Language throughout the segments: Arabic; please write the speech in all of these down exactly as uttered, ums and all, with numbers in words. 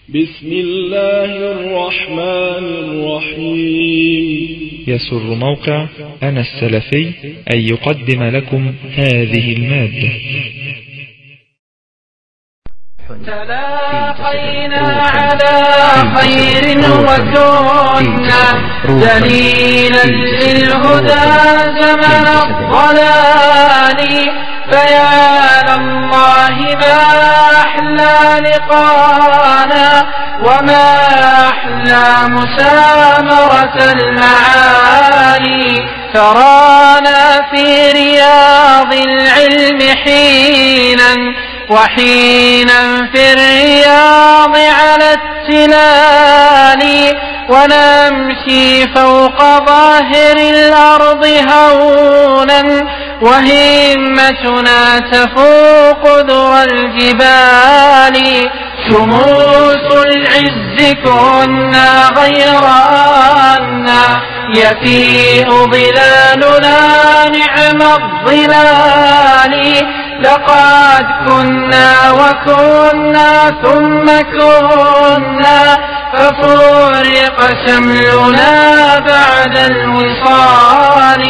بسم الله الرحمن الرحيم. يسر موقع أنا السلفي أن يقدم لكم هذه المادة. تلاقينا على خير وكنا دليلا للهدى زمن الضلال، فيا لله ما أحلى لقانا وما أحلى مسامرة المعاني. ترانا في رياض العلم حينا وحينا في الرياض على التلال، ونمشي فوق ظاهر الأرض هونا وهمتنا تفوق ذرى الجبال. شموس العز كنا غير أنا يفيء ظلالنا نعم الظلال. لقد كنا وكنا ثم كنا ففرق شملنا بعد الوصال.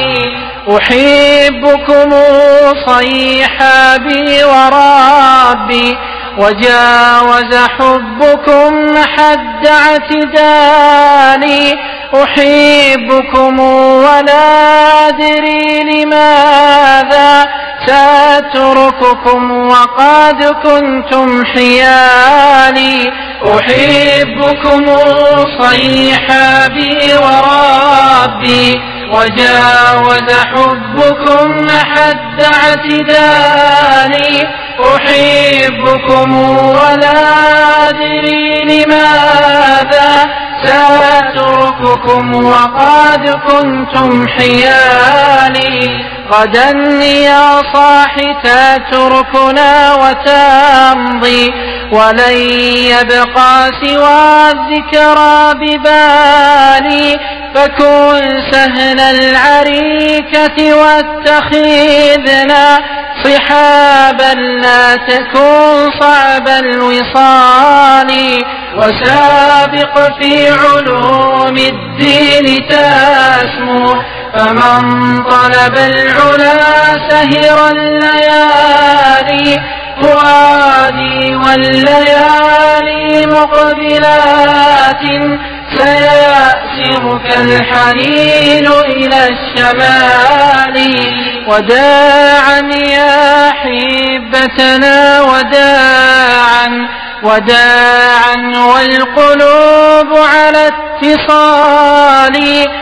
أحبكم صيحا بي وربي وجاوز حبكم حد اعتدالي. أحبكم ولا أدري لماذا سأترككم وقد كنتم حيالي. أحبكم صيحا بي وربي وجاوز حبكم حد اعتدالي. أحبكم ولا أدري لماذا سأترككم وقد كنتم حيالي. غدا يا صاح تتركنا وتمضي ولن يبقى سوى الذكرى ببالي. فكن سهل العريكة واتخذنا صحابا لا تكن صعب الوصال. وسابق في علوم الدين تسمو فمن طلب العلا سهر الليالي. فؤادي والليالي مقبلات سيأسرك الحنين إلى الشمال. وداعا يا حبتنا وداعا وداعا والقلوب على اتصال.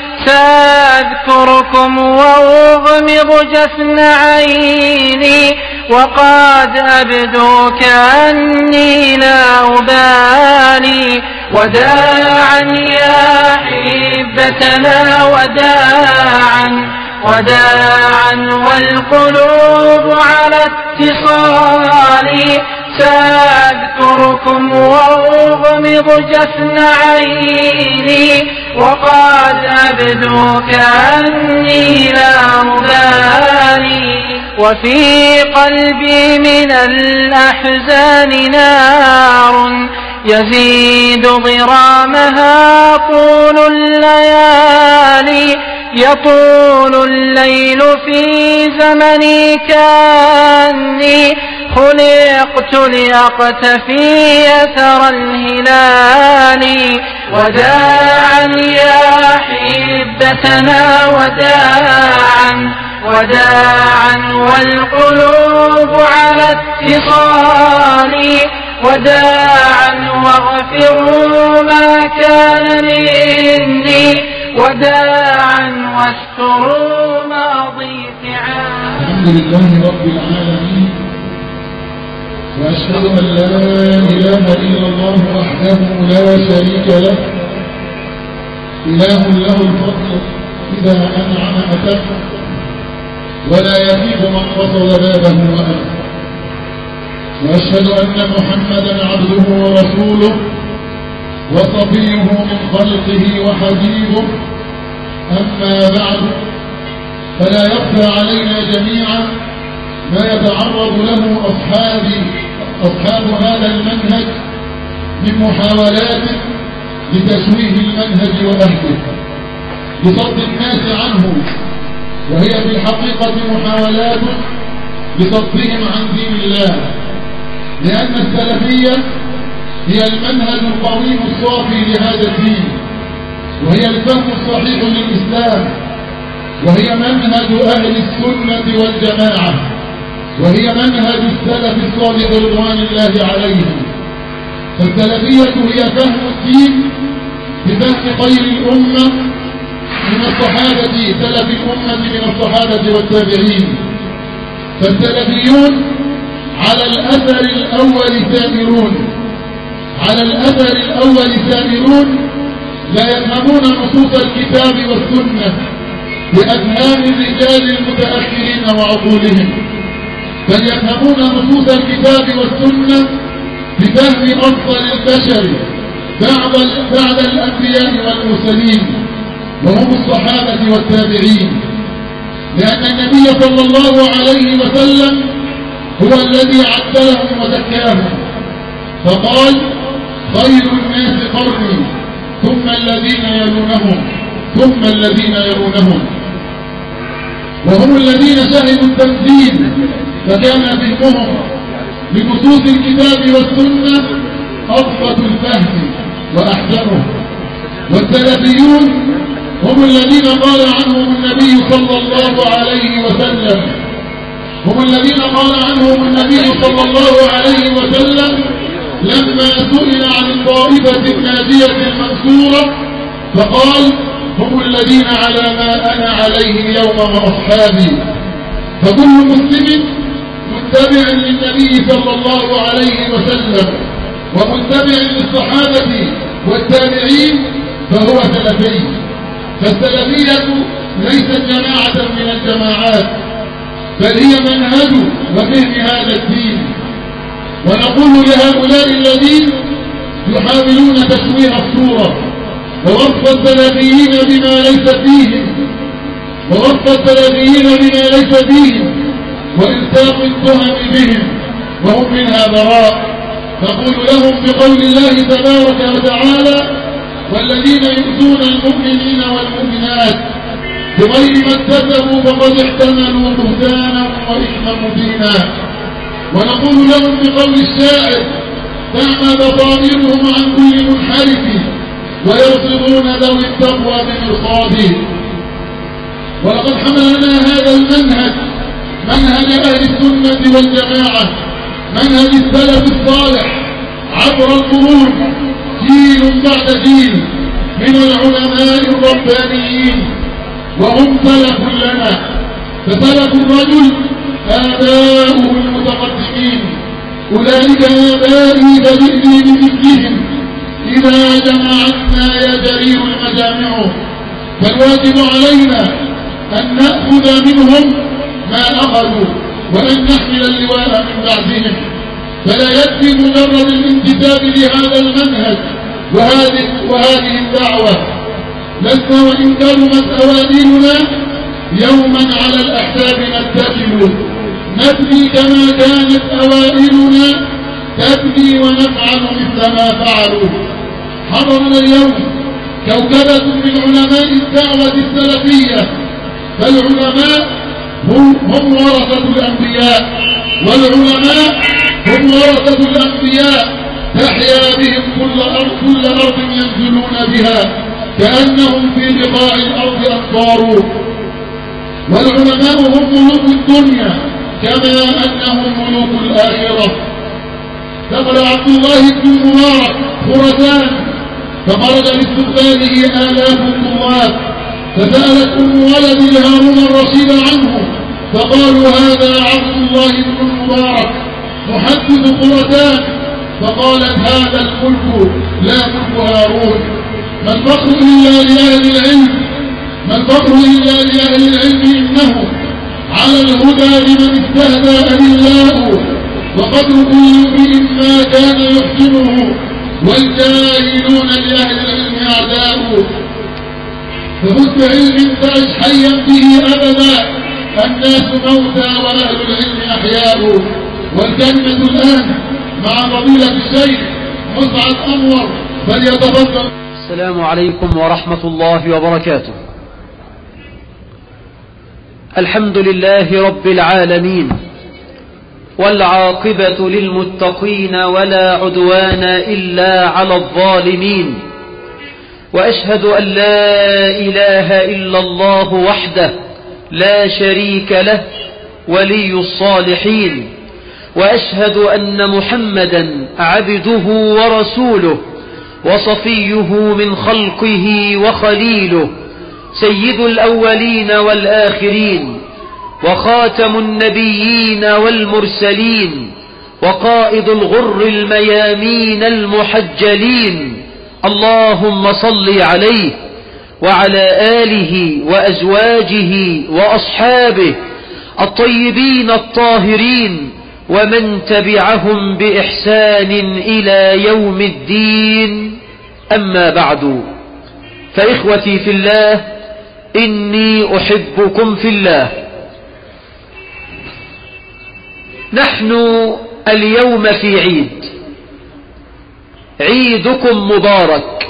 سأذكركم وأغمض جفن عيني وقد أبدو كأني لا أبالي. وداعا يا حبتنا وداعا وداعا والقلوب على اتصال. سأذكركم وأغمض جفن عيني وقد أبدو كأني لا أبالي. وفي قلبي من الأحزان نار يزيد ضرامها طول الليالي. يطول الليل في زمني كأني خلقت لأقتفي أثر الهلال. وداعا يا حبتنا وداعا وداعا والقلوب على اتصال. وداعا واغفروا ما كان مني وداعا واستروا ماضي فعال. الحمد لله رب العالمين، وأشهد أن لا إله إلا الله وحده لا شريك له، إله له الفضل إذا أنعم أتم ولا يخيب من فصل بابه وأمن. وأشهد أن محمدا عبده ورسوله وصفيه من خلقه وحبيبه. أما بعد، فلا يخفى علينا جميعا ما يتعرض له أصحاب أصحاب هذا المنهج من محاولات لتشويه المنهج وأهله لصد الناس عنه، وهي في الحقيقة محاولات لصدهم عن دين الله، لأن السلفية هي المنهج القويم الصافي لهذا الدين، وهي الفهم الصحيح للإسلام، وهي منهج أهل السنة والجماعة، وهي منهج السلف الصالح رضوان الله عليهم. فالسلفية هي فهم الدين بفهم خير الأمة من الصحابة، سلف الأمة من الصحابة والتابعين. فالسلفيون على الأثر الأول سامرون، على الأثر الأول سامرون، لا يفهمون نصوص الكتاب والسنة بأفهام الرجال المتأخرين وعقولهم، بل يفهمون نصوص الكتاب والسنة بفهم أفضل البشر بعد بعد الأنبياء والمرسلين، وهم الصحابة والتابعين، لأن النبي صلى الله عليه وسلم هو الذي عدلهم وزكاهم، فقال: خير الناس قرني ثم الذين يلونهم ثم الذين يلونهم. وهم الذين شهدوا التنزيل فكان فهمهم لنصوص الكتاب والسنة أضبط الفهم وأحسنه. والسلفيون هم الذين قال عنهم النبي صلى الله عليه وسلم هم الذين قال عنهم النبي صلى الله عليه وسلم لما سئل عن الطائفة الناجية المنصورة فقال: هم الذين على ما أنا عليه اليوم وأصحابي. فكل مسلم متبع للنبي صلى الله عليه وسلم ومتبع للصحابة والتابعين فهو سلفي. فالسلفية ليست جماعة من الجماعات، بل هي منهج وفهم هذا الدين. ونقول لهؤلاء الذين يحاولون تشويه الصورة ووصف السلفيين بما ليس فيهم ووصف السلفيين بما ليس فيهم وإلصاق التهم بهم وهم منها براء، نقول لهم بقول الله تبارك وتعالى: والذين يؤذون المؤمنين والمؤمنات بغير ما اكتسبوا فقد احتملوا بهتانا وإثما مبينا. ونقول لهم بقول الشاعر: تعمى بصائرهم عن كل منحرف ويرصدون ذوي التقوى بمرصاده. ولقد حملنا هذا المنهج، منهج أهل السنة والجماعة، منهج السلف الصالح عبر القرون، جيل بعد جيل من العلماء الربانيين، وهم سلف لنا. فسلف الرجل آباؤه المتقدمين، أولئك آبائي فجئني بمثلهم إذا جمعتنا يا جرير المجامع. فالواجب علينا أن نأخذ منهم ما أخذوا وأن نحمل اللواء من بعدهم. فلا يكفي مجرد الانتساب لهذا المنهج وهذه, وهذه الدعوة. لسنا وإن كرمت أوائلنا يوما على الأحساب نتكل، نبني كما كانت أوائلنا تبني ونفعل مثل ما فعلوا. حضرنا اليوم كوكبة من علماء الدعوة السلفية، فالعلماء هم, هم ورثة الأنبياء، والعلماء هم ورثة الأنبياء تحيا بهم كل أرض, كل أرض ينزلون بها كأنهم في بقاع الأرض أنصار. والعلماء هم ملوك الدنيا كما أنهم ملوك الآخرة. دخل عبد الله بن المبارك خراسان فخرج لاستقباله آلاف الطلاب، فسألت أم ولد هارون الرشيد عنه فقالوا: هذا عبد الله بن المبارك محدث خراسان. فقالت: هذا الملك لا ملك هارون. ما الفخر إلا لأهل العلم، ما الفخر إلا لأهل العلم، إنه على الهدى لمن استهدى أدلاء، وقدر كل امرئ ما كان يحسنه، والجاهلون لأهل العلم أعداء. فمت علم تعش حيا به أبدا، الناس موتى وأهل العلم أحياء. والكلمة الآن مع فضيلة الشيخ مصعد أنور فليتفضل. السلام عليكم ورحمة الله وبركاته. الحمد لله رب العالمين، والعاقبة للمتقين ولا عدوان إلا على الظالمين، وأشهد أن لا إله إلا الله وحده لا شريك له ولي الصالحين، وأشهد أن محمدا عبده ورسوله وصفيه من خلقه وخليله، سيد الأولين والآخرين، وخاتم النبيين والمرسلين، وقائد الغر الميامين المحجلين. اللهم صل عليه وعلى آله وأزواجه وأصحابه الطيبين الطاهرين، ومن تبعهم بإحسان إلى يوم الدين. أما بعد، فإخوتي في الله، إني أحبكم في الله. نحن اليوم في عيد، عيدكم مبارك،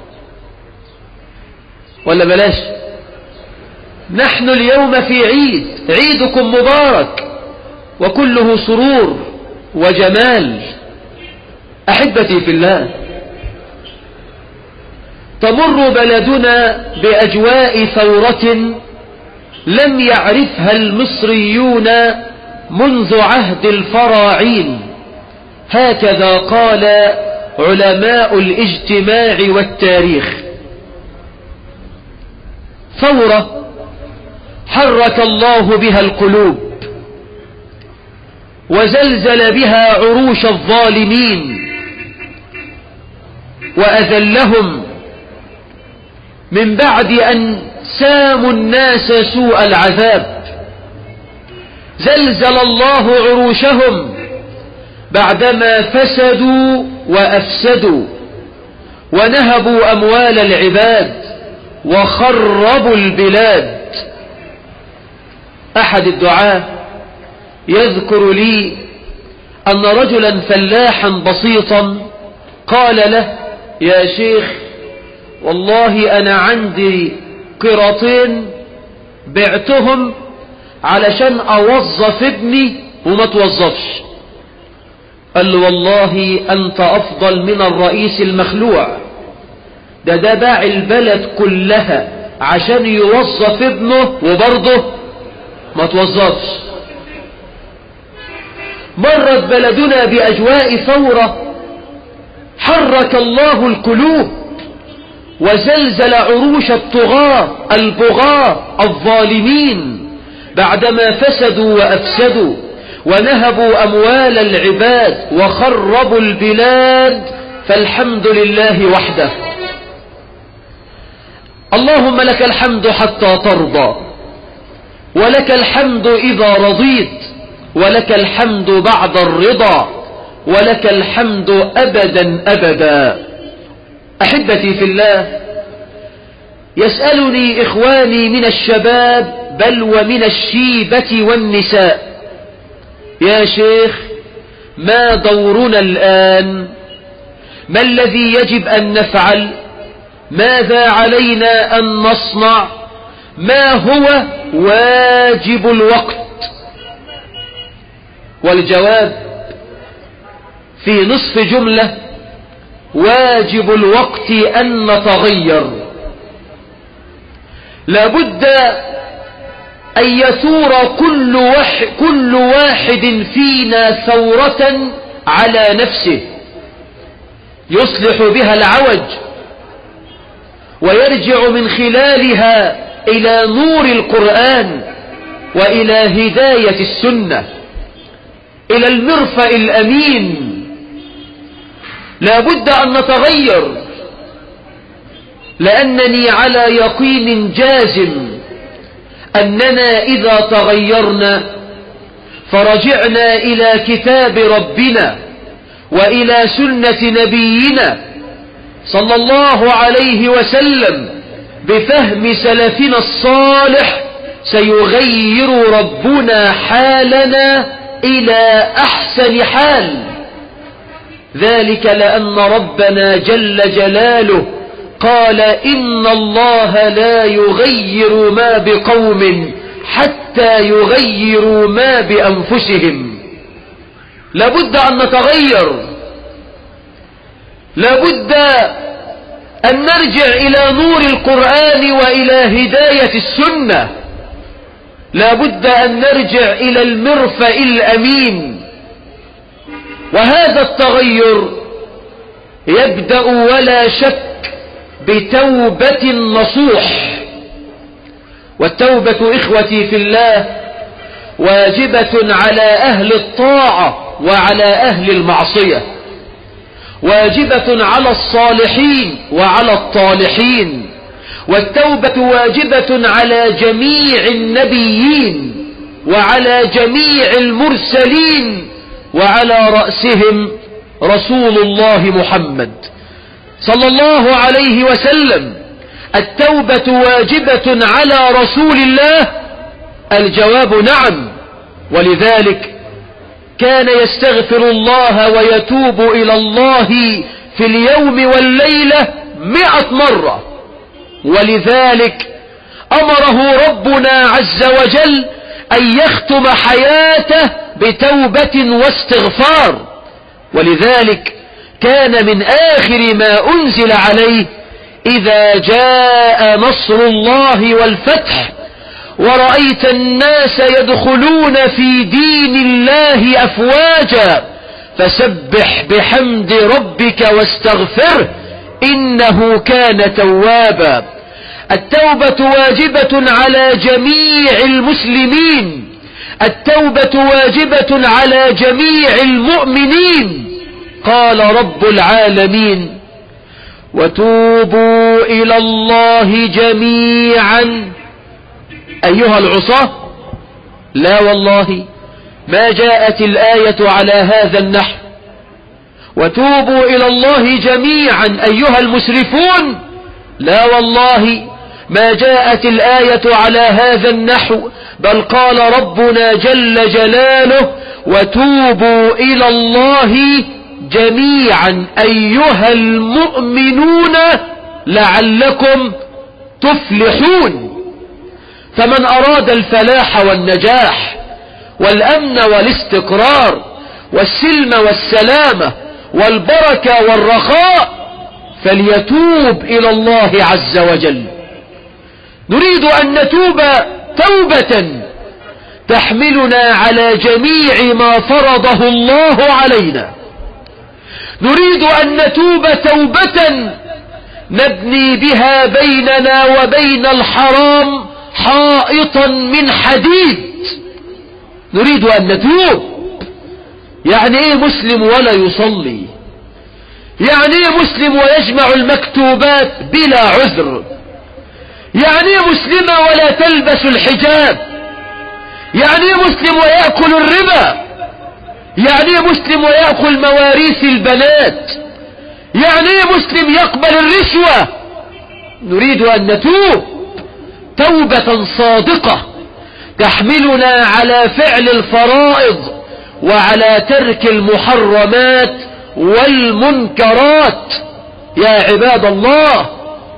ولا بلاش، نحن اليوم في عيد، عيدكم مبارك، وكله سرور وجمال. أحبتي في الله، تمر بلدنا بأجواء ثورة لم يعرفها المصريون منذ عهد الفراعين، هكذا قال علماء الاجتماع والتاريخ. ثورة حرك الله بها القلوب، وزلزل بها عروش الظالمين، وأذلهم من بعد أن ساموا الناس سوء العذاب. زلزل الله عروشهم بعدما فسدوا وأفسدوا، ونهبوا أموال العباد وخربوا البلاد. أحد الدعاة يذكر لي أن رجلا فلاحا بسيطا قال له: يا شيخ، والله أنا عندي قراطين بعتهم علشان أوظف ابني وما توظفش. قال له: والله أنت أفضل من الرئيس المخلوع، ده ده باع البلد كلها عشان يوظف ابنه وبرضه ما توظفش. مرت بلدنا بأجواء ثورة حرك الله القلوب، وزلزل عروش الطغاة البغاة الظالمين بعدما فسدوا وأفسدوا، ونهبوا أموال العباد وخربوا البلاد. فالحمد لله وحده. اللهم لك الحمد حتى ترضى، ولك الحمد إذا رضيت، ولك الحمد بعد الرضا، ولك الحمد أبدا أبدا. أحبتي في الله، يسألني إخواني من الشباب بل ومن الشيبة والنساء: يا شيخ، ما دورنا الآن؟ ما الذي يجب أن نفعل؟ ماذا علينا أن نصنع؟ ما هو واجب الوقت؟ والجواب في نصف جملة: واجب الوقت أن نتغير. لابد أن يثور كل واحد, كل واحد فينا ثورة على نفسه يصلح بها العوج، ويرجع من خلالها إلى نور القرآن، وإلى هداية السنة، إلى المرفأ الأمين. لا بد أن نتغير، لأنني على يقين جازم أننا إذا تغيرنا فرجعنا إلى كتاب ربنا وإلى سنة نبينا صلى الله عليه وسلم بفهم سلفنا الصالح، سيغير ربنا حالنا إلى أحسن حال. ذلك لأن ربنا جل جلاله قال إن الله لا يغير ما بقوم حتى يغيروا ما بأنفسهم. لابد أن نتغير، لابد أن نرجع إلى نور القرآن وإلى هداية السنة، لابد أن نرجع إلى المرفأ الأمين. وهذا التغير يبدأ ولا شك بتوبة نصوح. والتوبة إخوتي في الله واجبة على أهل الطاعة وعلى أهل المعصية، واجبة على الصالحين وعلى الطالحين، والتوبة واجبة على جميع النبيين وعلى جميع المرسلين وعلى رأسهم رسول الله محمد صلى الله عليه وسلم. التوبة واجبة على رسول الله؟ الجواب نعم، ولذلك كان يستغفر الله ويتوب إلى الله في اليوم والليلة مئة مرة، ولذلك أمره ربنا عز وجل أن يختم حياته بتوبة واستغفار. ولذلك كان من آخر ما أنزل عليه إذا جاء نصر الله والفتح ورأيت الناس يدخلون في دين الله أفواجا فسبح بحمد ربك واستغفره إنه كان توابا. التوبة واجبة على جميع المسلمين، التوبة واجبة على جميع المؤمنين. قال رب العالمين وتوبوا إلى الله جميعا أيها العصاة. لا والله ما جاءت الآية على هذا النحو. وتوبوا إلى الله جميعا أيها المسرفون. لا والله ما جاءت الآية على هذا النحو، بل قال ربنا جل جلاله وتوبوا إلى الله جميعا أيها المؤمنون لعلكم تفلحون. فمن أراد الفلاح والنجاح والأمن والاستقرار والسلم والسلامة والبركة والرخاء فليتوب إلى الله عز وجل. نريد أن نتوب توبة تحملنا على جميع ما فرضه الله علينا. نريد أن نتوب توبة نبني بها بيننا وبين الحرام حائطا من حديد. نريد أن نتوب. يعني ايه مسلم ولا يصلي؟ يعني ايه مسلم ويجمع المكتوبات بلا عذر؟ يعني ايه مسلمة ولا تلبس الحجاب؟ يعني ايه مسلم ويأكل الربا؟ يعني ايه مسلم ويأكل مواريث البنات؟ يعني ايه مسلم يقبل الرشوة؟ نريد أن نتوب توبة صادقة تحملنا على فعل الفرائض وعلى ترك المحرمات والمنكرات. يا عباد الله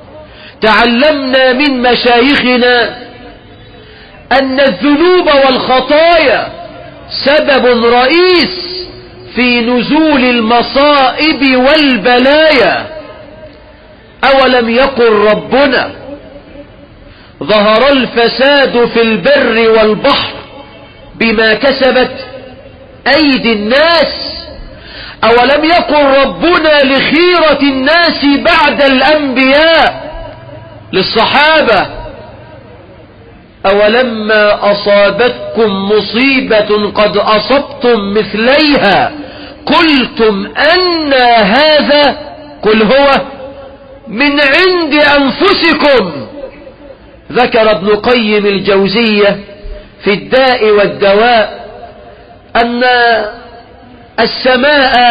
تعلمنا من مشايخنا أن الذنوب والخطايا سبب رئيس في نزول المصائب والبلايا. أولم يقل ربنا ظهر الفساد في البر والبحر بما كسبت أيدي الناس. أولم يقل ربنا لخيرة الناس بعد الأنبياء للصحابة أولما أصابتكم مصيبة قد أصبتم مثليها قلتم أن هذا قل هو من عند أنفسكم. ذكر ابن قيم الجوزية في الداء والدواء أن السماء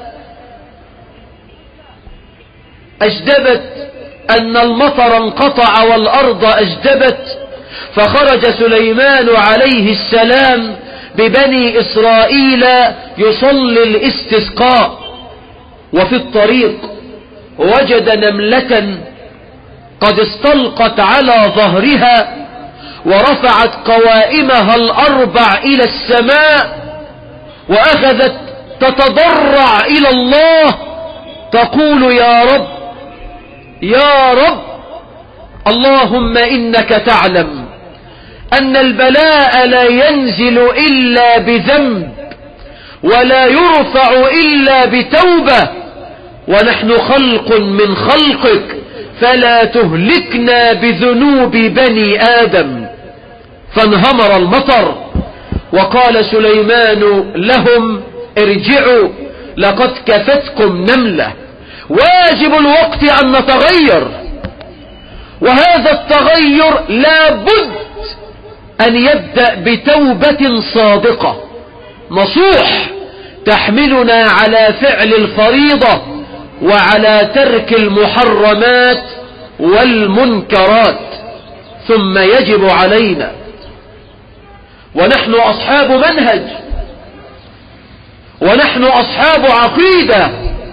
أجدبت، أن المطر انقطع والأرض أجدبت، فخرج سليمان عليه السلام ببني إسرائيل يصلي الاستسقاء. وفي الطريق وجد نملة قد استلقت على ظهرها ورفعت قوائمها الأربع إلى السماء وأخذت تتضرع إلى الله تقول يا رب يا رب اللهم إنك تعلم أن البلاء لا ينزل إلا بذنب ولا يرفع إلا بتوبة ونحن خلق من خلقك فلا تهلكنا بذنوب بني آدم. فانهمر المطر وقال سليمان لهم ارجعوا لقد كفتكم نملة. واجب الوقت أن نتغير، وهذا التغير لا بد أن يبدأ بتوبة صادقة نصوح تحملنا على فعل الفريضة وعلى ترك المحرمات والمنكرات. ثم يجب علينا ونحن أصحاب منهج ونحن أصحاب عقيدة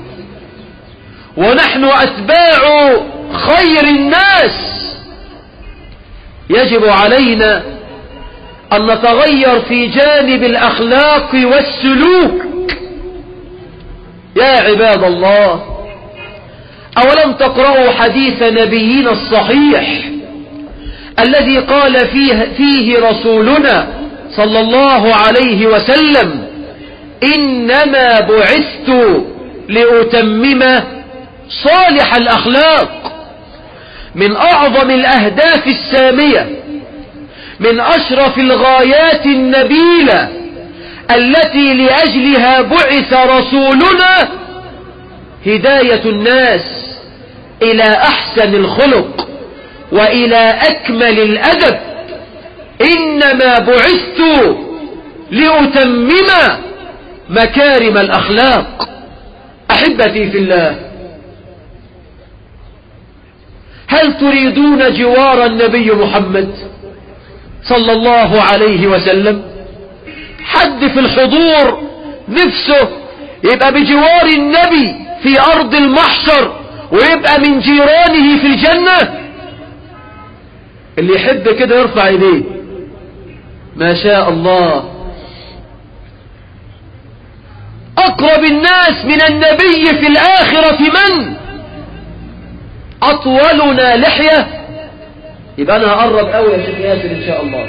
ونحن أتباع خير الناس، يجب علينا أن نتغير في جانب الأخلاق والسلوك. يا عباد الله، أولم تقرأوا حديث نبينا الصحيح الذي قال فيه, فيه رسولنا صلى الله عليه وسلم إنما بعثت لأتمم صالح الأخلاق. من أعظم الأهداف السامية، من أشرف الغايات النبيلة التي لأجلها بعث رسولنا هداية الناس إلى أحسن الخلق وإلى أكمل الأدب. إنما بعثت لأتمم مكارم الأخلاق. أحبتي في الله، هل تريدون جوار النبي محمد صلى الله عليه وسلم؟ حد في الحضور نفسه يبقى بجوار النبي في أرض المحشر ويبقى من جيرانه في الجنة؟ اللي يحب كده يرفع ايديه. ما شاء الله. أقرب الناس من النبي في الآخرة من؟ أطولنا لحية. يبقى أنا هقرب قوي يا شيخ ياسر إن شاء الله.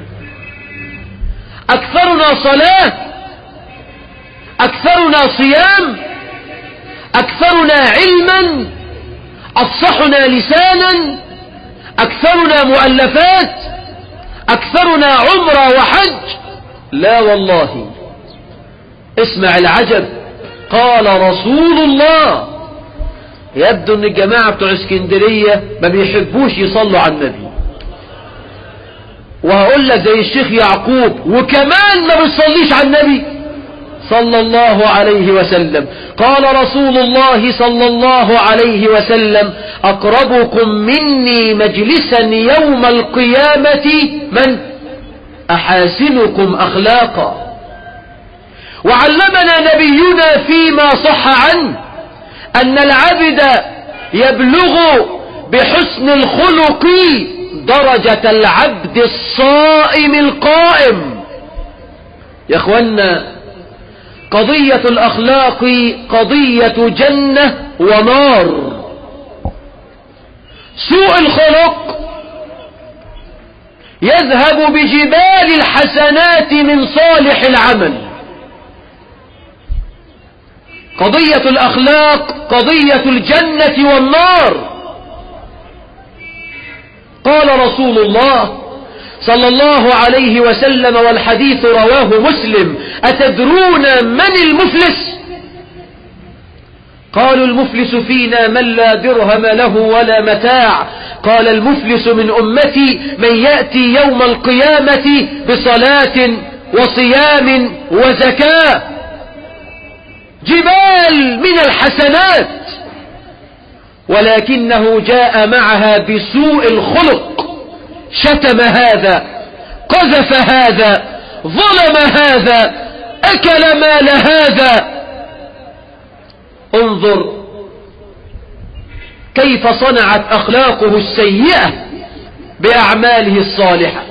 أكثرنا صلاة، أكثرنا صيام، أكثرنا علما، أفصحنا لسانا، أكثرنا مؤلفات، أكثرنا عمرة وحج. لا والله. اسمع العجب. قال رسول الله. يبدو ان الجماعة بتوع اسكندرية ما بيحبوش يصلوا على النبي، وهقول لك زي الشيخ يعقوب وكمان ما بيصليش على النبي صلى الله عليه وسلم. قال رسول الله صلى الله عليه وسلم أقربكم مني مجلسا يوم القيامة من؟ أحاسنكم أخلاقا. وعلمنا نبينا فيما صح عنه أن العبد يبلغ بحسن الخلق درجة العبد الصائم القائم. يا أخوانا، قضية الأخلاق قضية جنة ونار. سوء الخلق يذهب بجبال الحسنات من صالح العمل. قضية الأخلاق قضية الجنة والنار. قال رسول الله صلى الله عليه وسلم والحديث رواه مسلم: أتدرون من المفلس؟ قالوا: المفلس فينا من لا درهم له ولا متاع. قال: المفلس من أمتي من يأتي يوم القيامة بصلاة وصيام وزكاة. جبال من الحسنات، ولكنه جاء معها بسوء الخلق. شتم هذا، قذف هذا، ظلم هذا، أكل مال هذا. انظر كيف صنعت أخلاقه السيئة بأعماله الصالحة،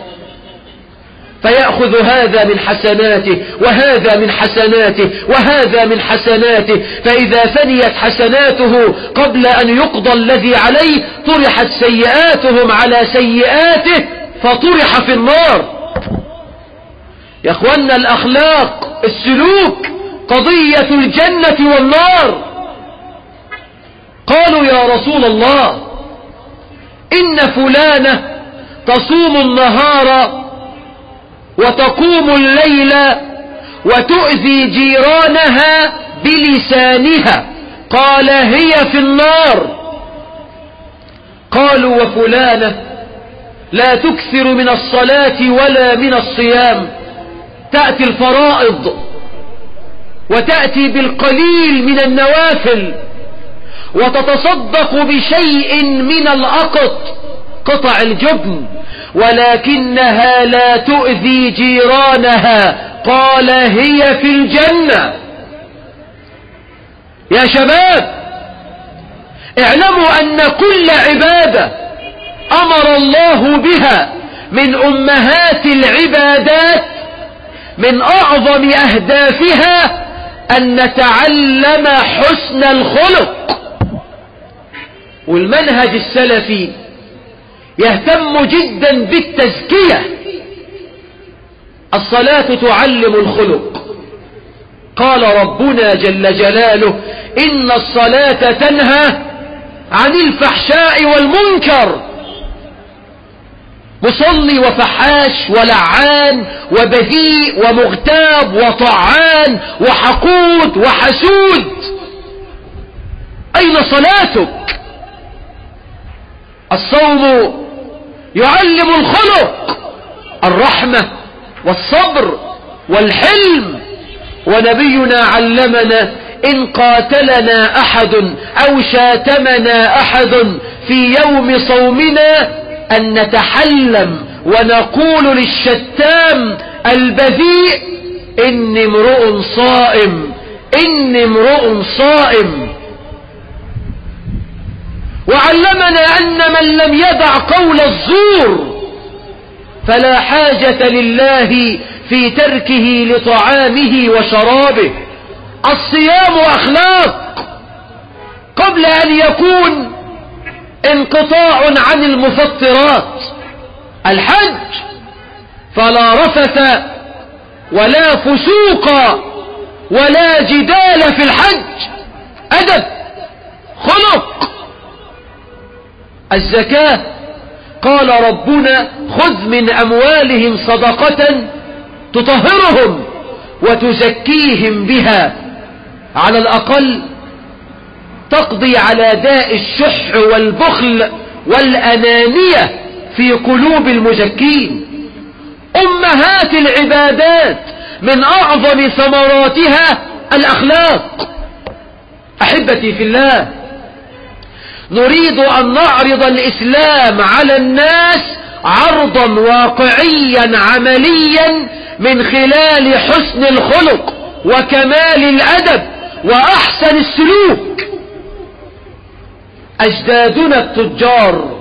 فيأخذ هذا من حسناته وهذا من حسناته وهذا من حسناته، فإذا فنيت حسناته قبل أن يقضى الذي عليه طرحت سيئاتهم على سيئاته فطرح في النار. يا أخوانا الأخلاق السلوك قضية الجنة والنار. قالوا يا رسول الله إن فلانة تصوم النهار وتقوم الليل وتؤذي جيرانها بلسانها، قال هي في النار. قالوا وفلانة لا تكثر من الصلاة ولا من الصيام، تأتي الفرائض وتأتي بالقليل من النوافل وتتصدق بشيء من الأقط قطع الجبن، ولكنها لا تؤذي جيرانها، قال هي في الجنة. يا شباب اعلموا أن كل عبادة أمر الله بها من أمهات العبادات من أعظم أهدافها أن نتعلم حسن الخلق. والمنهج السلفي يهتم جدا بالتزكية. الصلاة تعلم الخلق. قال ربنا جل جلاله إن الصلاة تنهى عن الفحشاء والمنكر. مصلي وفحاش ولعان وبذيء ومغتاب وطعان وحقود وحسود، أين صلاتك؟ الصوم يعلم الخلق، الرحمة والصبر والحلم. ونبينا علمنا إن قاتلنا أحد أو شاتمنا أحد في يوم صومنا أن نتحلم ونقول للشتام البذيء إني امرؤ صائم، إني امرؤ صائم. وعلمنا أن من لم يدع قول الزور فلا حاجة لله في تركه لطعامه وشرابه. الصيام أخلاق قبل أن يكون انقطاع عن المفطرات. الحج فلا رفث ولا فسوق ولا جدال في الحج، أدب خلق. الزكاة قال ربنا خذ من أموالهم صدقة تطهرهم وتزكيهم بها، على الأقل تقضي على داء الشح والبخل والأنانية في قلوب المزكين. أمهات العبادات من أعظم ثمراتها الأخلاق. أحبتي في الله، نريد أن نعرض الإسلام على الناس عرضا واقعيا عمليا من خلال حسن الخلق وكمال الأدب وأحسن السلوك. أجدادنا التجار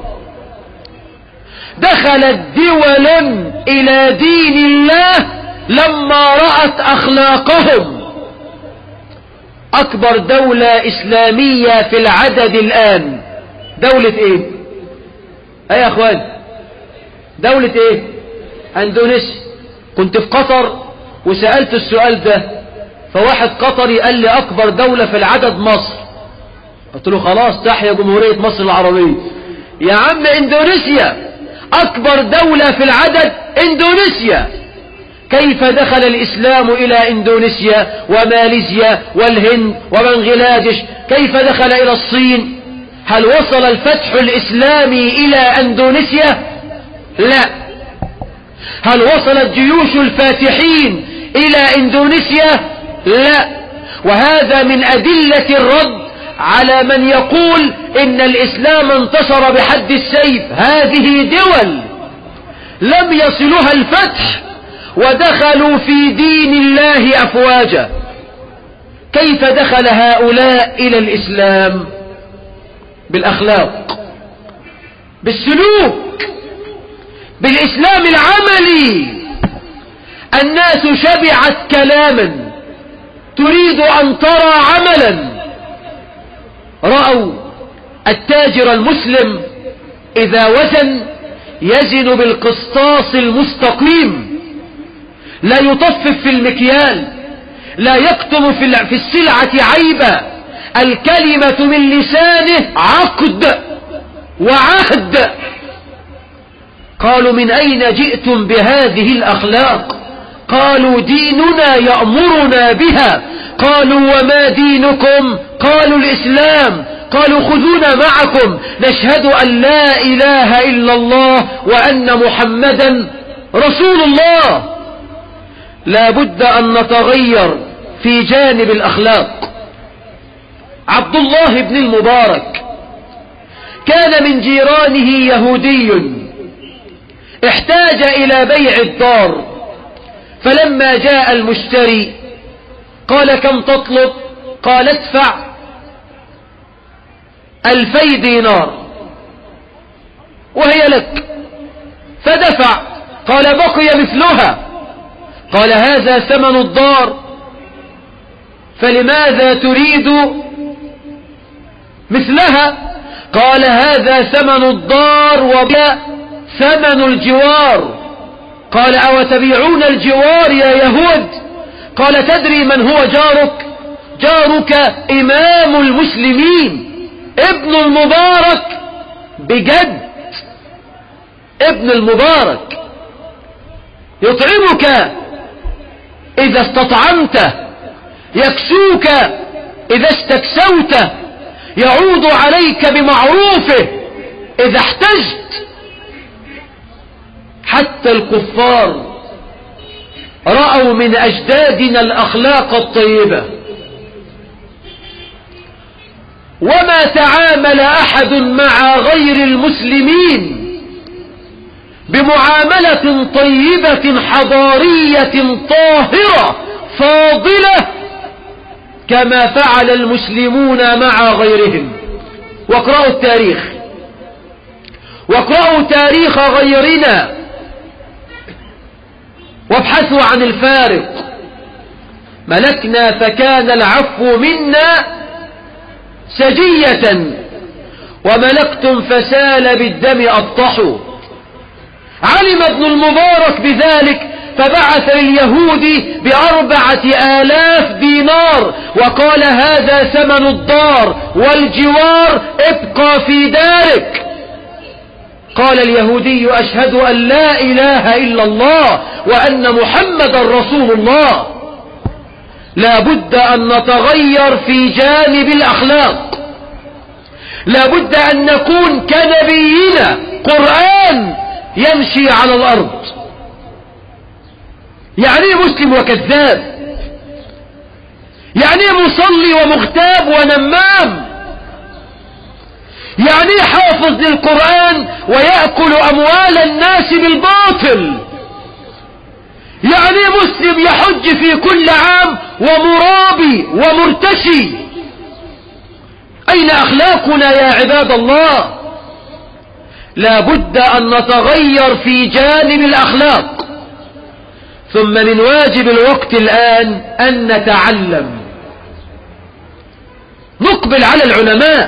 دخلت دولا إلى دين الله لما رأت أخلاقهم. أكبر دولة إسلامية في العدد الآن دولة إيه؟ أي يا أخوان؟ دولة إيه؟ أندونيسيا. كنت في قطر وسألت السؤال ده، فواحد قطري قال لي أكبر دولة في العدد مصر. قلت له خلاص تحيا جمهورية مصر العربية. يا عم إندونيسيا أكبر دولة في العدد إندونيسيا. كيف دخل الإسلام إلى إندونيسيا وماليزيا والهند وبنغلاديش؟ كيف دخل إلى الصين؟ هل وصل الفتح الإسلامي إلى إندونيسيا؟ لا. هل وصلت جيوش الفاتحين إلى إندونيسيا؟ لا. وهذا من أدلة الرد على من يقول إن الإسلام انتشر بحد السيف. هذه دول لم يصلها الفتح ودخلوا في دين الله أفواجا. كيف دخل هؤلاء إلى الإسلام؟ بالأخلاق، بالسلوك، بالإسلام العملي. الناس شبعت كلاما تريد أن ترى عملا. رأوا التاجر المسلم إذا وزن يزن بالقسطاس المستقيم، لا يطفف في المكيال، لا يكتم في السلعة عيبا، الكلمة من لسانه عقد وعهد. قالوا من أين جئتم بهذه الأخلاق؟ قالوا ديننا يأمرنا بها. قالوا وما دينكم؟ قالوا الإسلام. قالوا خذونا معكم نشهد أن لا إله إلا الله وأن محمدا رسول الله. لا بد أن نتغير في جانب الأخلاق. عبد الله بن المبارك كان من جيرانه يهودي احتاج إلى بيع الدار، فلما جاء المشتري قال كم تطلب؟ قال ادفع ألفي دينار وهي لك، فدفع. قال بقي مثلها. قال هذا ثمن الدار، فلماذا تريد مثلها؟ قال هذا ثمن الدار وبقي ثمن الجوار. قال أو تبيعون الجوار يا يهود؟ قال تدري من هو جارك؟ جارك إمام المسلمين ابن المبارك، بجد ابن المبارك، يطعمك إذا استطعمت، يكسوك إذا استكسوت، يعود عليك بمعروفه إذا احتجت. حتى الكفار رأوا من أجدادنا الأخلاق الطيبة. وما تعامل أحد مع غير المسلمين بمعاملة طيبة حضارية طاهرة فاضلة كما فعل المسلمون مع غيرهم. واقرأوا التاريخ، واقرأوا تاريخ غيرنا، وابحثوا عن الفارق. ملكنا فكان العفو منا سجية، وملكتم فسال بالدم أبطحوا. علم ابن المبارك بذلك فبعث لليهود بأربعة آلاف دينار وقال هذا ثمن الدار والجوار، ابقى في دارك. قال اليهودي أشهد أن لا إله إلا الله وأن محمدا رسول الله. لا بد أن نتغير في جانب الأخلاق. لا بد أن نكون كنبينا قرآن يمشي على الأرض. يعني مسلم وكذاب، يعني مصلي ومغتاب ونمام، يعني حافظ للقرآن ويأكل أموال الناس بالباطل، يعني مسلم يحج في كل عام ومرابي ومرتشي. أين أخلاقنا يا عباد الله؟ لا بد أن نتغير في جانب الأخلاق. ثم من واجب الوقت الآن أن نتعلم، نقبل على العلماء،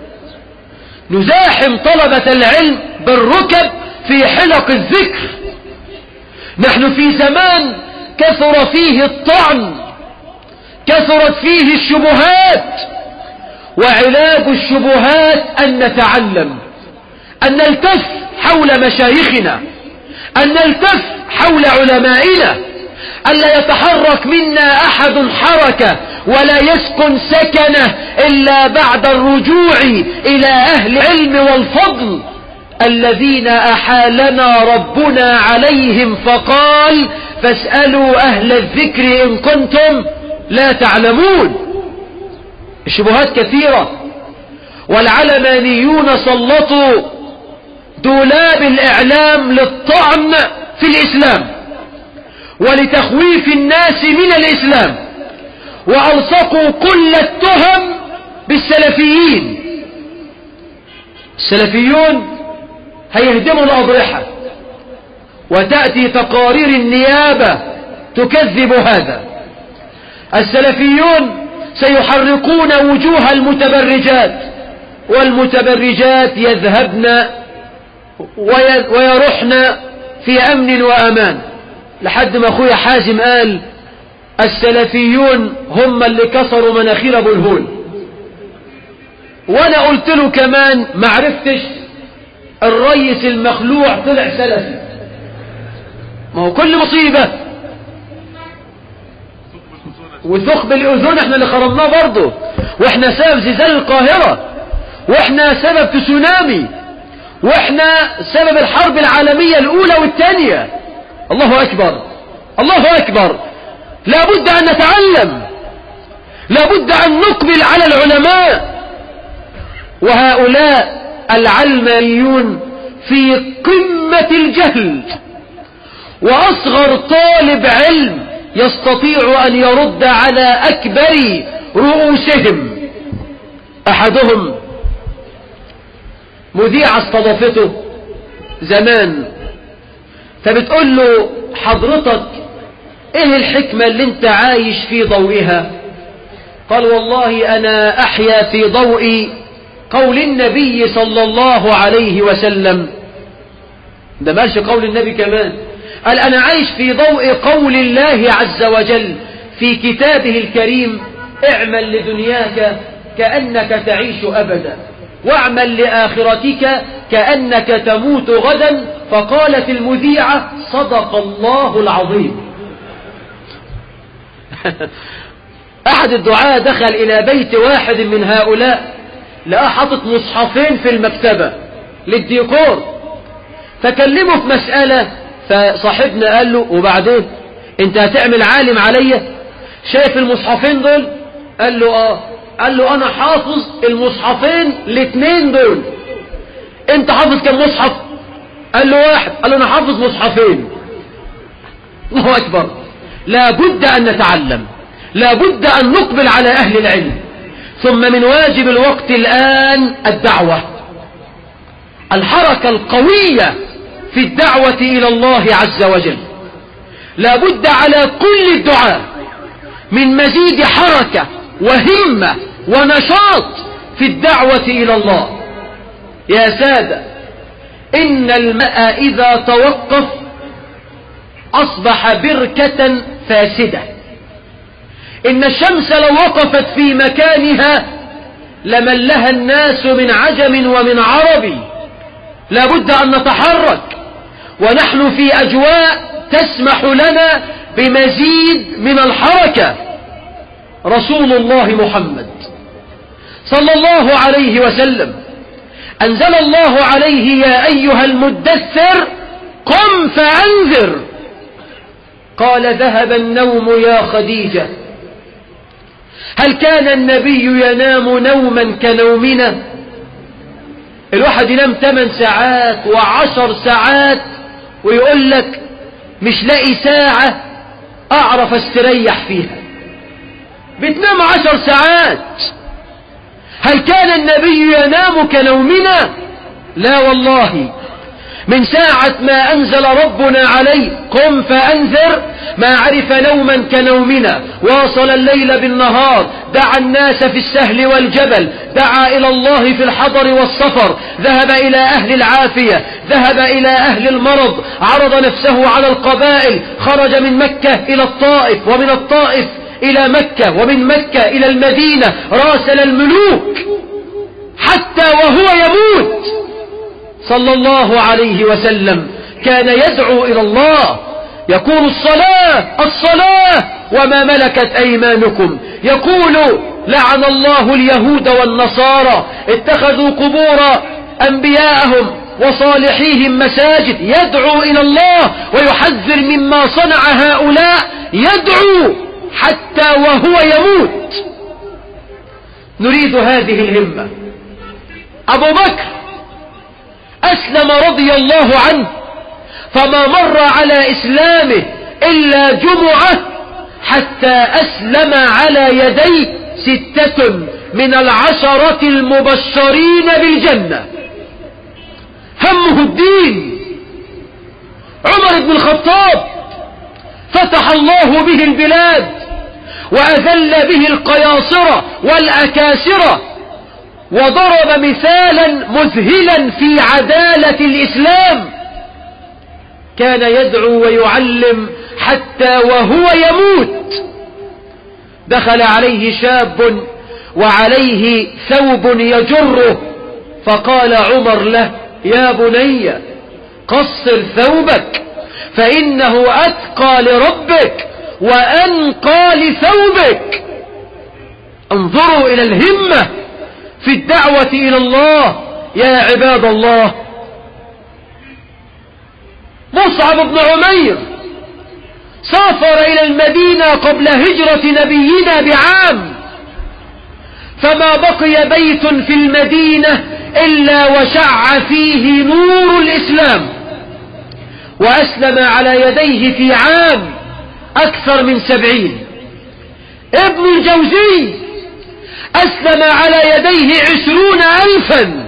نزاحم طلبة العلم بالركب في حلق الذكر. نحن في زمان كثر فيه الطعن، كثرت فيه الشبهات، وعلاج الشبهات أن نتعلم، أن نلتف حول مشايخنا، أن نلتف حول علمائنا، أن لا يتحرك منا أحد حركة ولا يسكن سكنه إلا بعد الرجوع إلى أهل العلم والفضل الذين أحالنا ربنا عليهم فقال فاسألوا أهل الذكر إن كنتم لا تعلمون. الشبهات كثيرة، والعلمانيون سلطوا دولاب الإعلام للطعن في الإسلام ولتخويف الناس من الإسلام وألصقوا كل التهم بالسلفيين. السلفيون هيهدموا الأضرحة، وتأتي تقارير النيابة تكذب هذا. السلفيون سيحرقون وجوه المتبرجات، والمتبرجات يذهبن ويرحن في أمن وأمان، لحد ما أخويا حازم قال السلفيون هم اللي كسروا مناخير أبو الهول. وأنا قلت له كمان ما عرفتش الرئيس المخلوع طلع سلفي. ما هو كل مصيبة وثقب الأذن احنا اللي خربناه برضه، واحنا سبب زلزال القاهرة، واحنا سبب تسونامي، واحنا سبب الحرب العالمية الأولى والثانية. الله أكبر، الله أكبر. لا بد أن نتعلم، لا بد أن نقبل على العلماء. وهؤلاء العلمانيون في قمة الجهل، وأصغر طالب علم يستطيع أن يرد على أكبر رؤوسهم. أحدهم مذيعة استضافته زمان، فبتقول له حضرتك ايه الحكمة اللي انت عايش في ضوئها؟ قال والله انا احيا في ضوء قول النبي صلى الله عليه وسلم. ده ماشي قول النبي كمان، قال انا عايش في ضوء قول الله عز وجل في كتابه الكريم: اعمل لدنياك كأنك تعيش أبدا، واعمل لآخرتك كأنك تموت غدا. فقالت المذيعة: صدق الله العظيم. أحد الدعاة دخل إلى بيت واحد من هؤلاء، لقى حاطط مصحفين في المكتبة للديكور، فكلمه في مسألة، فصاحبنا قال له: وبعدين انت هتعمل عالم عليا؟ شايف المصحفين دول؟ قال له: اه. قال له: انا حافظ المصحفين الاثنين دول. انت حافظ كم مصحف؟ قال له: واحد. قال له: انا حافظ مصحفين. الله اكبر. لا بد ان نتعلم، لا بد ان نقبل على اهل العلم. ثم من واجب الوقت الان الدعوة، الحركة القوية في الدعوة الى الله عز وجل. لا بد على كل الدعاة من مزيد حركة وهمة ونشاط في الدعوة إلى الله. يا سادة، إن الماء إذا توقف أصبح بركة فاسدة. إن الشمس لو وقفت في مكانها لملها الناس من عجم ومن عربي. لا بد أن نتحرك، ونحن في أجواء تسمح لنا بمزيد من الحركة. رسول الله محمد صلى الله عليه وسلم أنزل الله عليه: يا أيها المدثر قم فأنذر. قال: ذهب النوم يا خديجة. هل كان النبي ينام نوما كنومنا؟ الواحد ينام ثمان ساعات وعشر ساعات ويقول لك مش لاقي ساعة أعرف استريح فيها. بتنام عشر ساعات. هل كان النبي ينام كنومنا؟ لا والله. من ساعة ما أنزل ربنا عليه قم فأنذر ما عرف نوما كنومنا. واصل الليل بالنهار، دعا الناس في السهل والجبل، دعا إلى الله في الحضر والسفر، ذهب إلى أهل العافية، ذهب إلى أهل المرض، عرض نفسه على القبائل، خرج من مكة إلى الطائف، ومن الطائف إلى مكة، ومن مكة إلى المدينة، راسل الملوك، حتى وهو يموت صلى الله عليه وسلم كان يدعو إلى الله، يقول: الصلاة الصلاة وما ملكت أيمانكم. يقول: لعن الله اليهود والنصارى اتخذوا قبور أنبياءهم وصالحيهم مساجد. يدعو إلى الله ويحذر مما صنع هؤلاء، يدعو حتى وهو يموت. نريد هذه الهمة. أبو بكر أسلم رضي الله عنه، فما مر على إسلامه إلا جمعة حتى أسلم على يدي ستة من العشرة المبشرين بالجنة. همه الدين. عمر بن الخطاب فتح الله به البلاد وأذل به القياصرة والأكاسرة، وضرب مثالا مذهلا في عدالة الإسلام. كان يدعو ويعلم حتى وهو يموت. دخل عليه شاب وعليه ثوب يجره، فقال عمر له: يا بني قصر ثوبك فإنه أتقى لربك وأنقى لثوبك. انظروا إلى الهمة في الدعوة إلى الله يا عباد الله. مصعب بن عمير سافر إلى المدينة قبل هجرة نبينا بعام، فما بقي بيت في المدينة إلا وشع فيه نور الإسلام، وأسلم على يديه في عام أكثر من سبعين. ابن الجوزي أسلم على يديه عشرون ألفا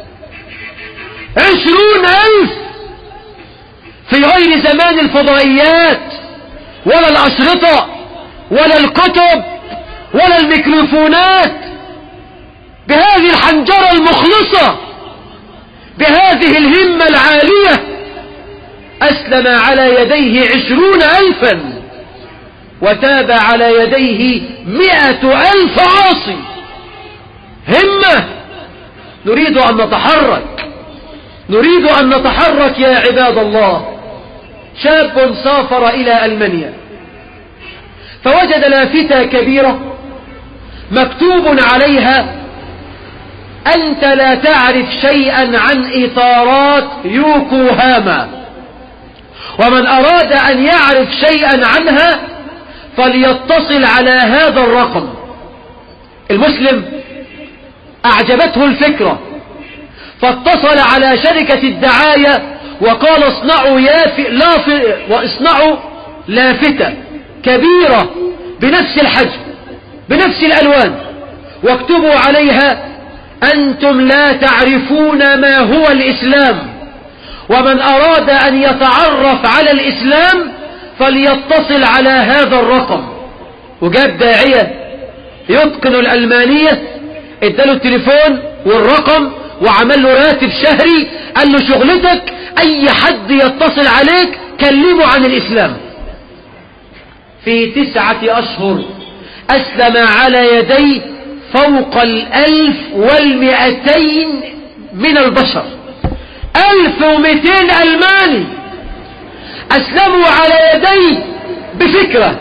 عشرون ألف في غير زمان الفضائيات ولا الأشرطة ولا الكتب ولا الميكروفونات. بهذه الحنجرة المخلصة، بهذه الهمة العالية، أسلم على يديه عشرون ألفا وتاب على يديه مئة ألف عاصي. همة. نريد أن نتحرك، نريد أن نتحرك يا عباد الله. شاب سافر إلى ألمانيا فوجد لافتة كبيرة مكتوب عليها: أنت لا تعرف شيئا عن إطارات يوكوهاما، ومن أراد أن يعرف شيئا عنها فليتصل على هذا الرقم. المسلم أعجبته الفكرة فاتصل على شركة الدعاية وقال: اصنعوا لافتة واصنعوا لافتة كبيرة بنفس الحجم بنفس الألوان، واكتبوا عليها: أنتم لا تعرفون ما هو الإسلام، ومن أراد أن يتعرف على الإسلام فليتصل على هذا الرقم. وجاب داعية يتقن الألمانية، اداله التليفون والرقم وعمل له راتب شهري، قال له: شغلتك أي حد يتصل عليك كلمه عن الإسلام. في تسعة أشهر أسلم على يدي فوق الألف والمئتين من البشر. ألف ومئتين ألماني أسلموا على يدي بفكرة.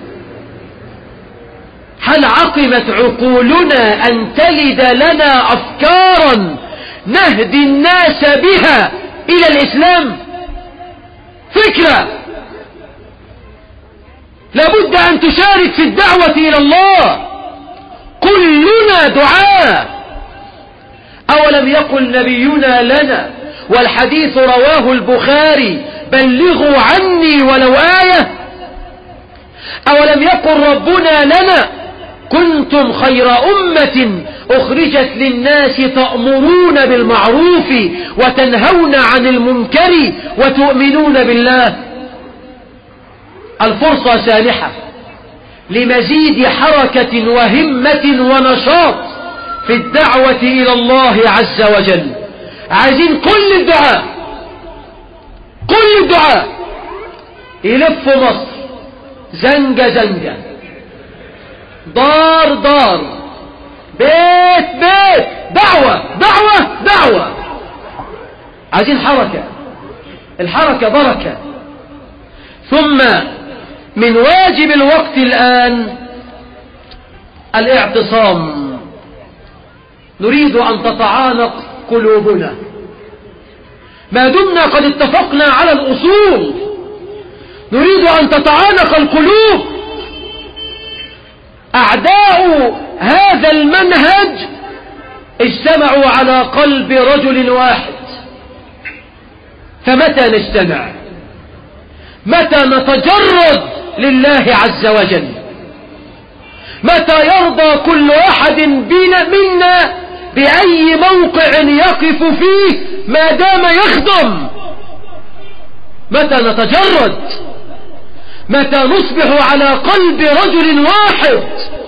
هل عقمت عقولنا أن تلد لنا أفكارا نهدي الناس بها إلى الإسلام؟ فكرة. لابد أن تشارك في الدعوة إلى الله. كلنا دعاء. أولم يقل نبينا لنا والحديث رواه البخاري: بلغوا عني ولو آية؟ أولم يقل ربنا لنا: كنتم خير أمة أخرجت للناس تأمرون بالمعروف وتنهون عن المنكر وتؤمنون بالله؟ الفرصة سانحة لمزيد حركة وهمة ونشاط في الدعوة إلى الله عز وجل. عايزين كل الدعاء كل الدعاء يلفوا مصر زنجة زنجة، دار دار، بيت بيت، دعوة دعوة دعوة. عايزين حركة. الحركة بركة. ثم من واجب الوقت الآن الاعتصام. نريد أن تتعانق قلوبنا ما دمنا قد اتفقنا على الأصول. نريد أن تتعانق القلوب. أعداء هذا المنهج اجتمعوا على قلب رجل واحد، فمتى نجتمع؟ متى نتجرد لله عز وجل؟ متى يرضى كل أحد بنا منا بأي موقع يقف فيه ما دام يخدم؟ متى نتجرد؟ متى نصبح على قلب رجل واحد؟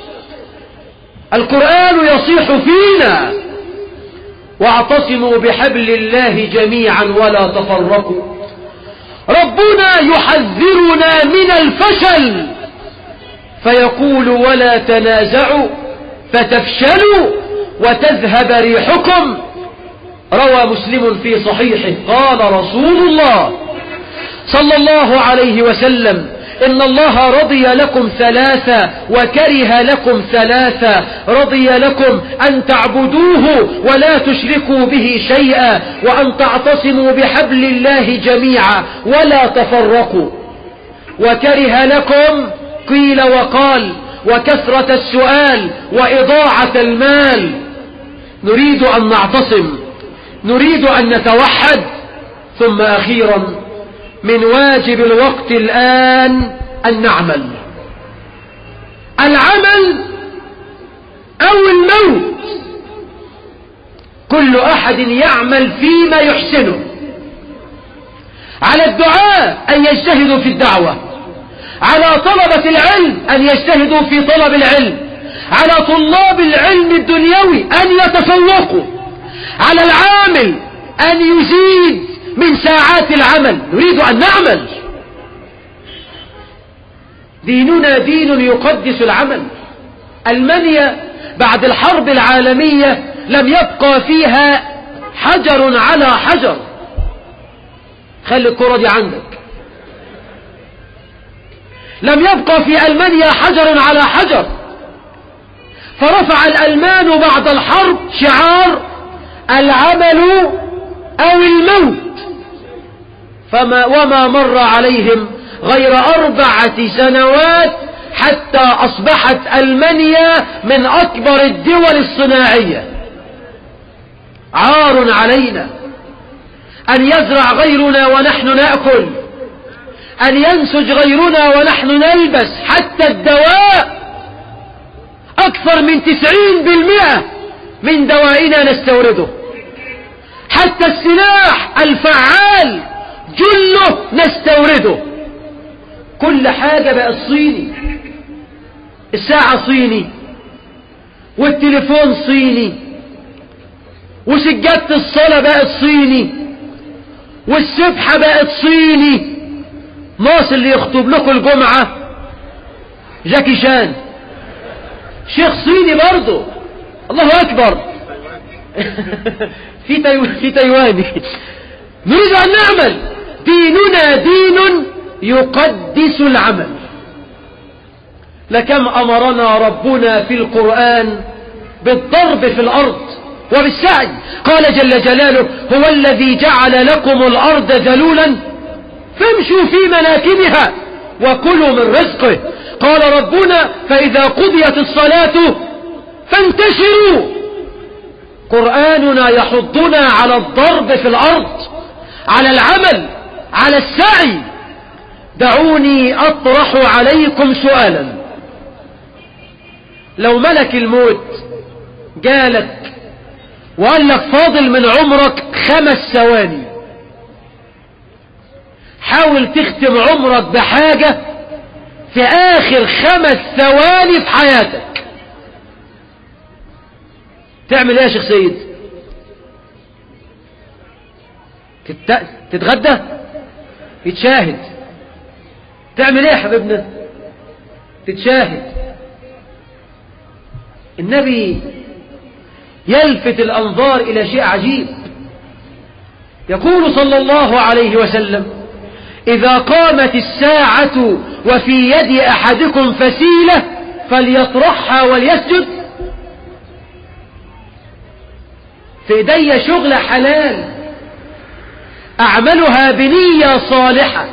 القرآن يصيح فينا: واعتصموا بحبل الله جميعا ولا تفرقوا. ربنا يحذرنا من الفشل فيقول: ولا تنازعوا فتفشلوا وتذهب ريحكم. روى مسلم في صحيحه قال رسول الله صلى الله عليه وسلم: إن الله رضي لكم ثلاثة وكره لكم ثلاثة: رضي لكم أن تعبدوه ولا تشركوا به شيئا، وأن تعتصموا بحبل الله جميعا ولا تفرقوا. وكره لكم قيل وقال وكثرة السؤال وإضاعة المال. نريد أن نعتصم، نريد أن نتوحد. ثم أخيرا من واجب الوقت الآن أن نعمل. العمل أو الموت. كل أحد يعمل فيما يحسنه. على الدعاء أن يجتهدوا في الدعوة، على طلبة العلم أن يجتهدوا في طلب العلم، على طلاب العلم الدنيوي أن يتفوقوا، على العامل أن يزيد من ساعات العمل. نريد أن نعمل. ديننا دين يقدس العمل. ألمانيا بعد الحرب العالمية لم يبقى فيها حجر على حجر. خلي الكرة دي عندك. لم يبقى في ألمانيا حجر على حجر، فرفع الألمان بعد الحرب شعار: العمل أو الموت. فما وما مر عليهم غير أربعة سنوات حتى أصبحت ألمانيا من أكبر الدول الصناعية. عار علينا أن يزرع غيرنا ونحن نأكل، أن ينسج غيرنا ونحن نلبس، حتى الدواء أكثر من تسعين بالمئة من دوائنا نستورده، حتى السلاح الفعال جله نستورده. كل حاجة بقى صيني. الساعة صيني، والتليفون صيني، وسجادة الصلاة بقت صيني، والسبحة بقت صيني. ناس اللي يخطب لكم الجمعة جاكي شان شيخ صيني برضه. الله أكبر. في تايو... في تايواني. نريد أن نعمل. ديننا دين يقدس العمل. لكم أمرنا ربنا في القرآن بالضرب في الأرض وبالسعي. قال جل جلاله: هو الذي جعل لكم الأرض ذلولا فامشوا في مناكبها وكلوا من رزقه. قال ربنا: فإذا قضيت الصلاة فانتشروا. قرآننا يحضنا على الضرب في الأرض، على العمل، على السعي. دعوني أطرح عليكم سؤالا: لو ملك الموت جالك وقال لك فاضل من عمرك خمس ثواني، حاول تختم عمرك بحاجة في آخر خمس ثواني في حياتك، تعمل ايه يا شيخ سيد؟ تتغدى؟ تتشاهد؟ تعمل ايه يا حبيبنا؟ تتشاهد. النبي يلفت الأنظار إلى شيء عجيب. يقول صلى الله عليه وسلم: إذا قامت الساعة وفي يد أحدكم فسيلة فليطرحها وليسجد. في يدي شغلة حلال أعملها بنية صالحة،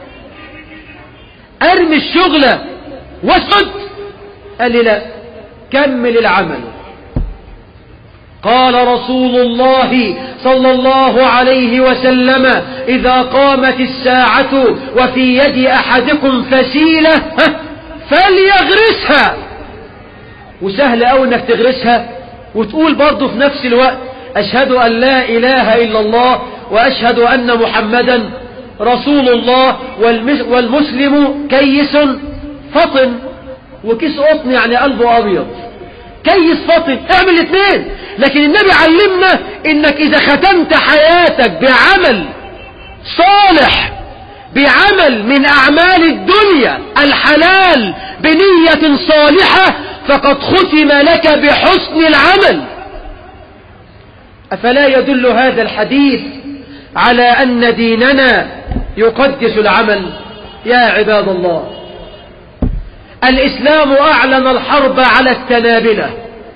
أرمي الشغلة واسجد؟ قال لي لا، كمل العمل. قال رسول الله صلى الله عليه وسلم إذا قامت الساعة وفي يد أحدكم فسيلة فليغرسها. وسهل أوي أنك تغرسها وتقول برضو في نفس الوقت أشهد أن لا إله إلا الله وأشهد أن محمدا رسول الله. والمسلم كيس فطن، وكيس قطن يعني قلبه أبيض، كيس فطن، اعمل الاثنين. لكن النبي علمنا انك اذا ختمت حياتك بعمل صالح، بعمل من اعمال الدنيا الحلال بنية صالحة، فقد ختم لك بحسن العمل. افلا يدل هذا الحديث على ان ديننا يقدس العمل؟ يا عباد الله، الإسلام أعلن الحرب على التنابلة.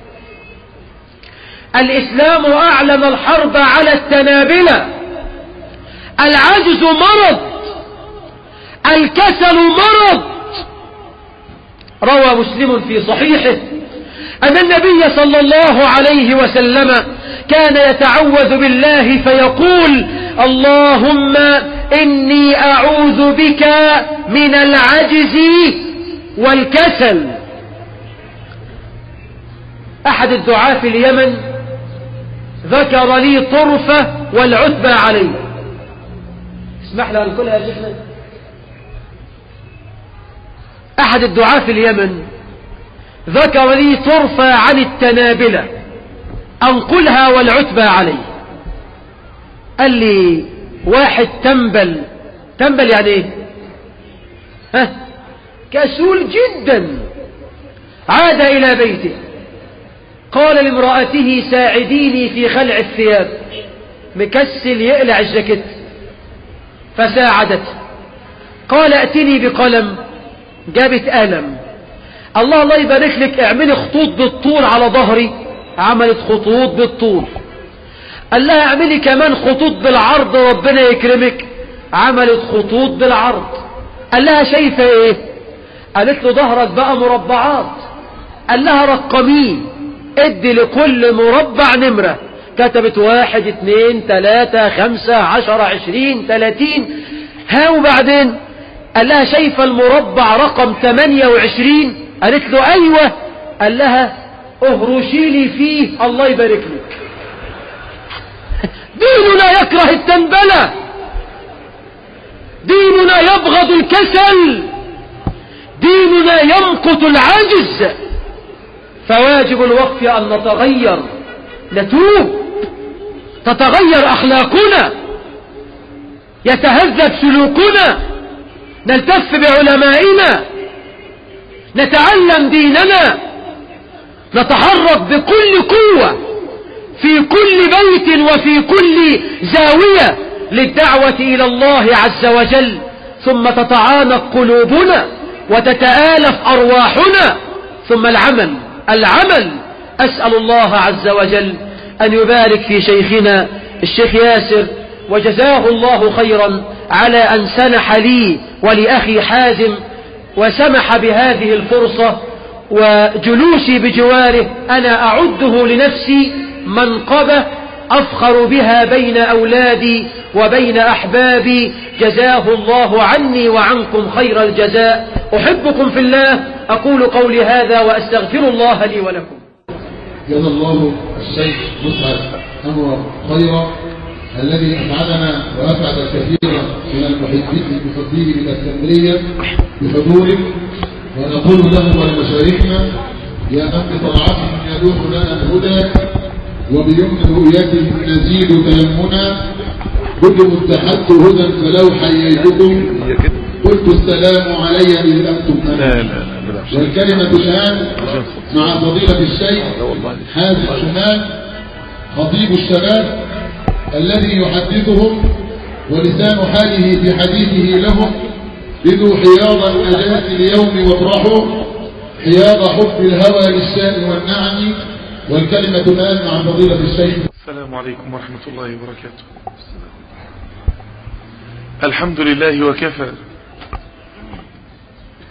الإسلام أعلن الحرب على التنابلة. العجز مرض، الكسل مرض. روى مسلم في صحيحه أن النبي صلى الله عليه وسلم كان يتعوذ بالله فيقول اللهم إني أعوذ بك من العجز والكسل. أحد الدعاة في اليمن ذكر لي طرفة والعتبى عليه. اسمح لي أنقلها يا شيخنا. أحد الدعاة في اليمن ذكر لي طرفة عن التنابلة أنقلها والعتبى عليه. قال لي واحد تنبل. تنبل يعني ايه؟ ها؟ كسول جدا. عاد إلى بيته قال لامرأته ساعديني في خلع الثياب، مكسل يقلع الجاكيت، فساعدته. قال ائتني بقلم، جابت قلم. الله الله يبارك لك اعملي خطوط بالطول على ظهري، عملت خطوط بالطول. قال لها اعملي كمان خطوط بالعرض ربنا يكرمك، عملت خطوط بالعرض. قال لها شايفة ايه؟ قالت له ظهرك بقى مربعات. قال لها رقميه، ادي لكل مربع نمرة. كتبت واحد اثنين ثلاثة خمسة عشر عشرين ثلاثين. ها وبعدين قال لها شايفة المربع رقم ثمانية وعشرين؟ قالت له ايوه. قال لها اهرشي لي فيه الله يبارك لك. ديننا يكره التنبلة، ديننا يبغض الكسل، ديننا يمقت العجز. فواجب الوقت أن نتغير، نتوب، تتغير أخلاقنا، يتهذب سلوكنا، نلتف بعلمائنا، نتعلم ديننا، نتحرك بكل قوة في كل بيت وفي كل زاوية للدعوة إلى الله عز وجل. ثم تتعانق قلوبنا وتتآلف أرواحنا. ثم العمل العمل أسأل الله عز وجل أن يبارك في شيخنا الشيخ ياسر، وجزاه الله خيرا على أن سنح لي ولأخي حازم وسمح بهذه الفرصة وجلوسي بجواره. أنا أعده لنفسي منقبة أفخر بها بين أولادي وبين أحبابي. جزاه الله عني وعنكم خير الجزاء. أحبكم في الله. أقول قولي هذا وأستغفر الله لي ولكم. جزا الله الشيخ مسعد أنور خيرا الذي أسعدنا وأسعد كثيرا من المحبين المفضلين بالإسكندرية بحضورك، ونقول له ولمشايخنا يا من بطاعتهم يلوح لنا الهدى وبيمن رؤيته نزيد تيمنا. كنتم اتحدت هدى فلو حييتكم قلت السلام علي إذ أنتم أنا. والكلمة الآن مع فضيلة الشيخ حازم شمال خطيب الشباب الذي يحدثهم ولسان حاله في حديثه لهم بدوا حياض النجاة اليوم واطرحوا حياض حب الهوى للشان والنعم. والكلمة الآن مع فضيلة الشيخ. السلام عليكم ورحمة الله وبركاته. الحمد لله وكفى،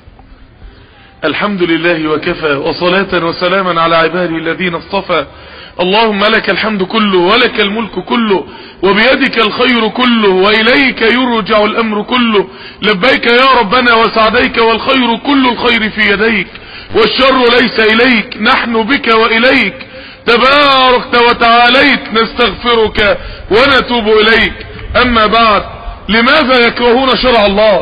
الحمد لله وكفى، وصلاة وسلاما على عباده الذين اصطفى. اللهم لك الحمد كله ولك الملك كله وبيدك الخير كله وإليك يرجع الأمر كله، لبيك يا ربنا وسعديك والخير كل الخير في يديك والشر ليس إليك، نحن بك وإليك تباركت وتعاليت، نستغفرك ونتوب إليك. أما بعد، لماذا يكرهون شرع الله؟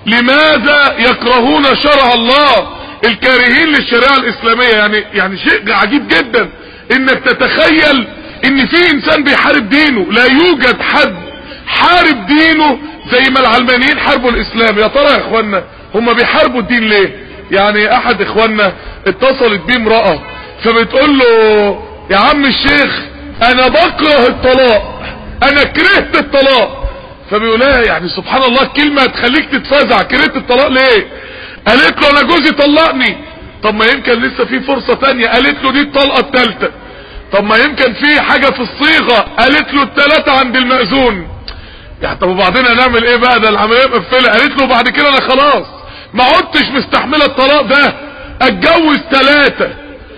لماذا يكرهون شرع الله؟ الكارهين للشريعة الإسلامية يعني يعني شيء عجيب جدا انك تتخيل ان في انسان بيحارب دينه. لا يوجد حد حارب دينه زي ما العلمانيين حاربوا الاسلام. يا ترى يا اخوانا هم بيحاربوا الدين ليه؟ يعني احد اخوانا اتصلت بيه امرأة فبتقول له يا عم الشيخ انا بكره الطلاق، انا كرهت الطلاق. فبيقول لها يعني سبحان الله الكلمة تخليك تتفزع، كرهت الطلاق ليه؟ قالت له انا جوزي طلقني. طب ما يمكن لسه في فرصة تانية. قالت له دي الطلقة التالتة. طب ما يمكن في حاجة في الصيغة. قالت له التلاتة عند المأذون. يعني طب وبعدين هنعمل ايه بقى؟ ده العملية مقفلة. قالت له بعد كده انا خلاص ما عدتش مستحملة الطلاق ده، اتجوز تلاتة،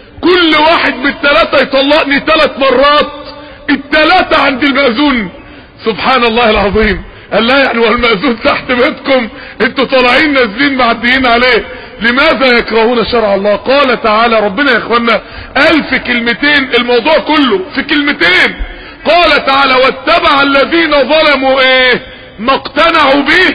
كل واحد من التلاتة يطلقني تلات مرات، التلاتة عند المأذون. سبحان الله العظيم. قال لا يعني والمأذون تحت بيتكم، انتوا طالعين نازلين معديين عليه. لماذا يكرهون شرع الله؟ قال تعالى، ربنا يا اخوانا قال في كلمتين الموضوع كله، في كلمتين. قال تعالى واتبع الذين ظلموا ايه ما اقتنعوا به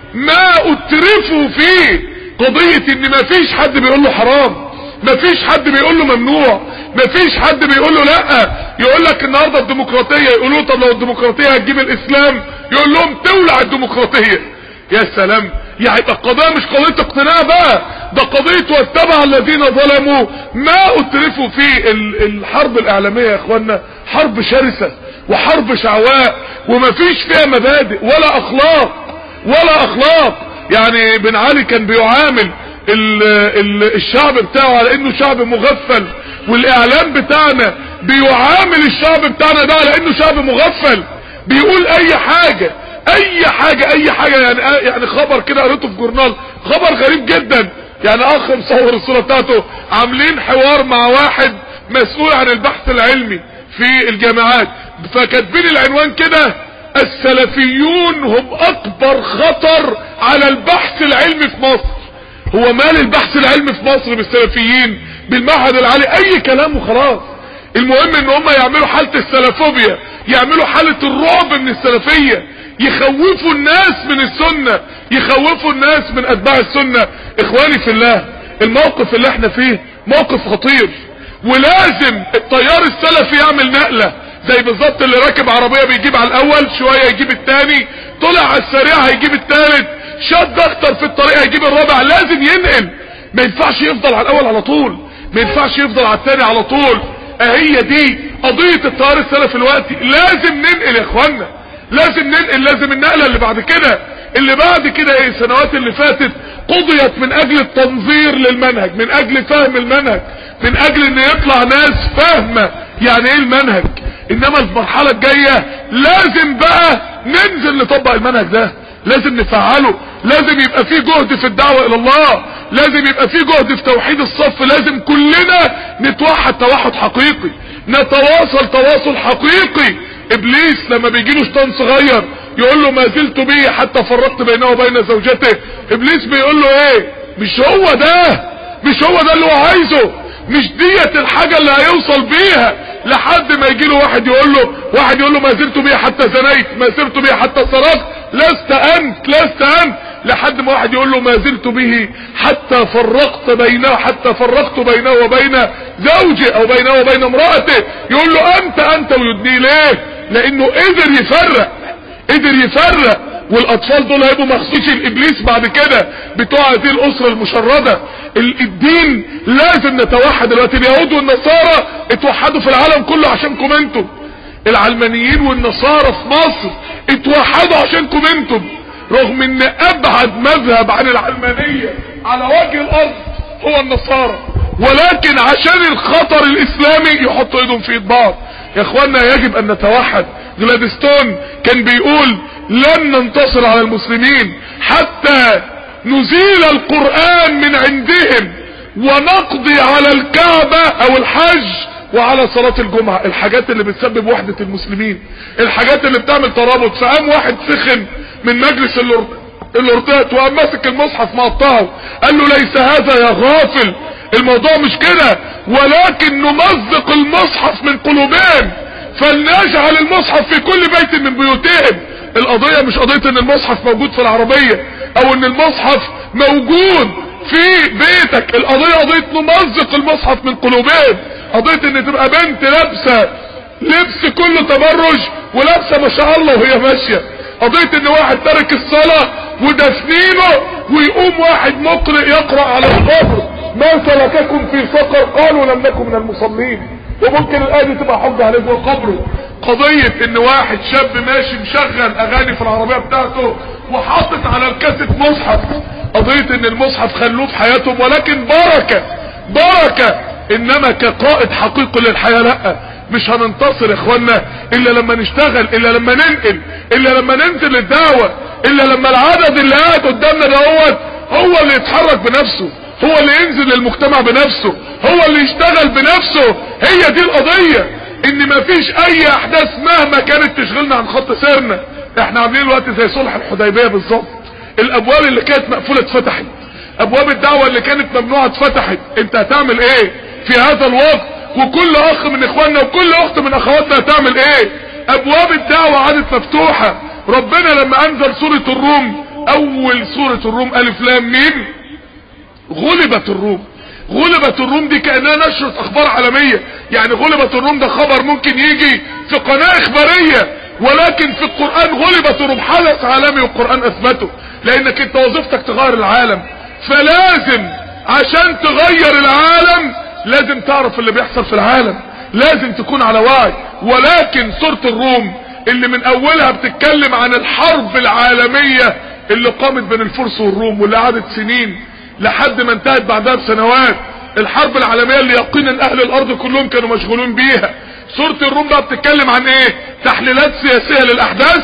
ما اترفوا فيه. قضية ان ما فيش حد بيقول له حرام، ما فيش حد بيقول له ممنوع، ما فيش حد بيقول له لا. يقول لك النهارده الديمقراطية، يقولوا طب لو الديمقراطية هتجيب الاسلام، يقول لهم تولع الديمقراطية. يا سلام. يعني القضية مش قضية اقتناع بقى، ده قضية واتبع الذين ظلموا ما اترفوا فيه. الحرب الاعلامية يا اخوانا حرب شرسة وحرب شعواء وما فيش فيها مبادئ ولا اخلاق ولا اخلاق. يعني بن علي كان بيعامل ال ال الشعب بتاعه على انه شعب مغفل، والاعلام بتاعنا بيعامل الشعب بتاعنا ده على انه شعب مغفل، بيقول اي حاجة اي حاجة اي حاجة. يعني يعني خبر كده قريته في جورنال، خبر غريب جدا. يعني اخ مصور الصورة بتاعته عاملين حوار مع واحد مسؤول عن البحث العلمي في الجامعات، فكاتبين العنوان كده السلفيون هم اكبر خطر على البحث العلمي في مصر. هو مال البحث العلمي في مصر بالسلفيين بالمعهد العالي؟ اي كلام وخلاص. المهم ان هم يعملوا حالة السلفوبيا، يعملوا حالة الرعب من السلفية، يخوفوا الناس من السنة، يخوفوا الناس من اتباع السنة. اخواني في الله، الموقف اللي احنا فيه موقف خطير، ولازم التيار السلفي يعمل نقلة. زي بالظبط اللي راكب عربية بيجيب على الاول شوية يجيب التاني، طلع على السريع هيجيب التالت، شد اكتر في الطريق هيجيب الرابع. لازم ينقل، ما ينفعش يفضل على الاول على طول، ما ينفعش يفضل على التاني على طول. اهي دي قضية التيار السلفي الوقتي. لازم ننقل يا اخوانا، لازم ننقل. لازم النقلة اللي بعد كده اللي بعد كده ايه؟ السنوات اللي فاتت قضيت من اجل التنظير للمنهج، من اجل فهم المنهج، من اجل ان يطلع ناس فاهمة يعني ايه المنهج. انما المرحلة الجاية لازم بقى ننزل نطبق المنهج ده، لازم نفعله، لازم يبقى فيه جهد في الدعوة الى الله، لازم يبقى فيه جهد في توحيد الصف، لازم كلنا نتوحد توحد حقيقي، نتواصل تواصل حقيقي. ابليس لما بيجيله شيطان صغير يقول له ما زلت به حتى فرقت بينه وبين زوجته، ابليس بيقول له ايه؟ مش هو ده، مش هو ده اللي هو عايزه، مش ديت الحاجة اللي هيوصل بيها. لحد ما يجي له واحد يقول له واحد يقول له ما زلت به حتى زنيت، ما زلت به حتى سرقت، لست انت لست انت. لحد ما واحد يقول له ما زلت به حتى فرقت بينه حتى فرقت بينه وبين زوجي او بينه وبين امرأته، يقول له انت انت ويدنيه. ليه؟ لانه قدر يفرق، قدر يفرق. والاطفال دول هيبقوا مخصوص الابليس بعد كده بتوع هذه الاسرة المشردة. الدين لازم نتوحد دلوقتي. اليهود والنصارى اتوحدوا في العالم كله عشانكم انتم، العلمانيين والنصارى في مصر اتوحدوا عشانكم انتم، رغم ان ابعد مذهب عن العلمانية على وجه الارض هو النصارى، ولكن عشان الخطر الاسلامي يحطوا ايدهم في ايد بعض. يا اخوانا يجب ان نتوحد. جلادستون كان بيقول لن ننتصر على المسلمين حتى نزيل القرآن من عندهم ونقضي على الكعبة او الحج وعلى صلاة الجمعة، الحاجات اللي بتسبب وحدة المسلمين، الحاجات اللي بتعمل ترابط. فقام واحد سخن من مجلس الاردات وقام ماسك المصحف مقطعه، قال له ليس هذا يا غافل، الموضوع مش كده، ولكن نمزق المصحف من قلوبهم فلنجعل المصحف في كل بيت من بيوتهم. القضية مش قضية ان المصحف موجود في العربية او ان المصحف موجود في بيتك، القضية قضية نمزق المصحف من قلوبهم، قضية ان تبقى بنت لابسة لبس كله تبرج ولابسة ما شاء الله وهي ماشية، قضية ان واحد ترك الصلاة ودفنينه ويقوم واحد مقرئ يقرأ على القبر ما سلككم في سقر قالوا لم نكن من المصلين، وممكن الآية دي تبقى حجة عليه جوه القبر. قضية ان واحد شاب ماشي مشغل اغاني في العربية بتاعته وحاطط على الكاسيت مصحف، قضية ان المصحف خلوه في حياتهم ولكن بركة بركة، انما كقائد حقيقي للحياة لا، مش هننتصر يا اخوانا الا لما نشتغل، الا لما ننقل، الا لما ننزل الدعوة، الا لما العدد اللي قاعد قدامنا دوت هو اللي يتحرك بنفسه، هو اللي ينزل للمجتمع بنفسه، هو اللي يشتغل بنفسه. هي دي القضية، ان مفيش اي احداث مهما كانت تشغلنا عن خط سيرنا. احنا عاملين الوقت زي صلح الحديبية بالظبط، الابواب اللي كانت مقفولة اتفتحت، ابواب الدعوة اللي كانت ممنوعة اتفتحت. انت هتعمل ايه في هذا الوقت؟ وكل اخ من اخواننا وكل اخت من اخواتنا هتعمل ايه؟ ابواب الدعوة عادت مفتوحة. ربنا لما انزل سورة الروم، اول سورة الروم الف لام ميم، غلبت الروم. غلبت الروم دي كأنها نشرة اخبار عالمية، يعني غلبت الروم ده خبر ممكن يجي في قناة اخبارية، ولكن في القرآن غلبت الروم حدث عالمي والقرآن اثبته، لانك انت وظيفتك تغير العالم. فلازم عشان تغير العالم لازم تعرف اللي بيحصل في العالم، لازم تكون على وعي. ولكن سورة الروم اللي من اولها بتتكلم عن الحرب العالمية اللي قامت بين الفرس والروم واللي قعدت سنين لحد ما انتهت بعدها بسنوات، الحرب العالمية اللي يقينا اهل الارض كلهم كانوا مشغولين بيها. سورة الروم بقى بتتكلم عن ايه؟ تحليلات سياسية للاحداث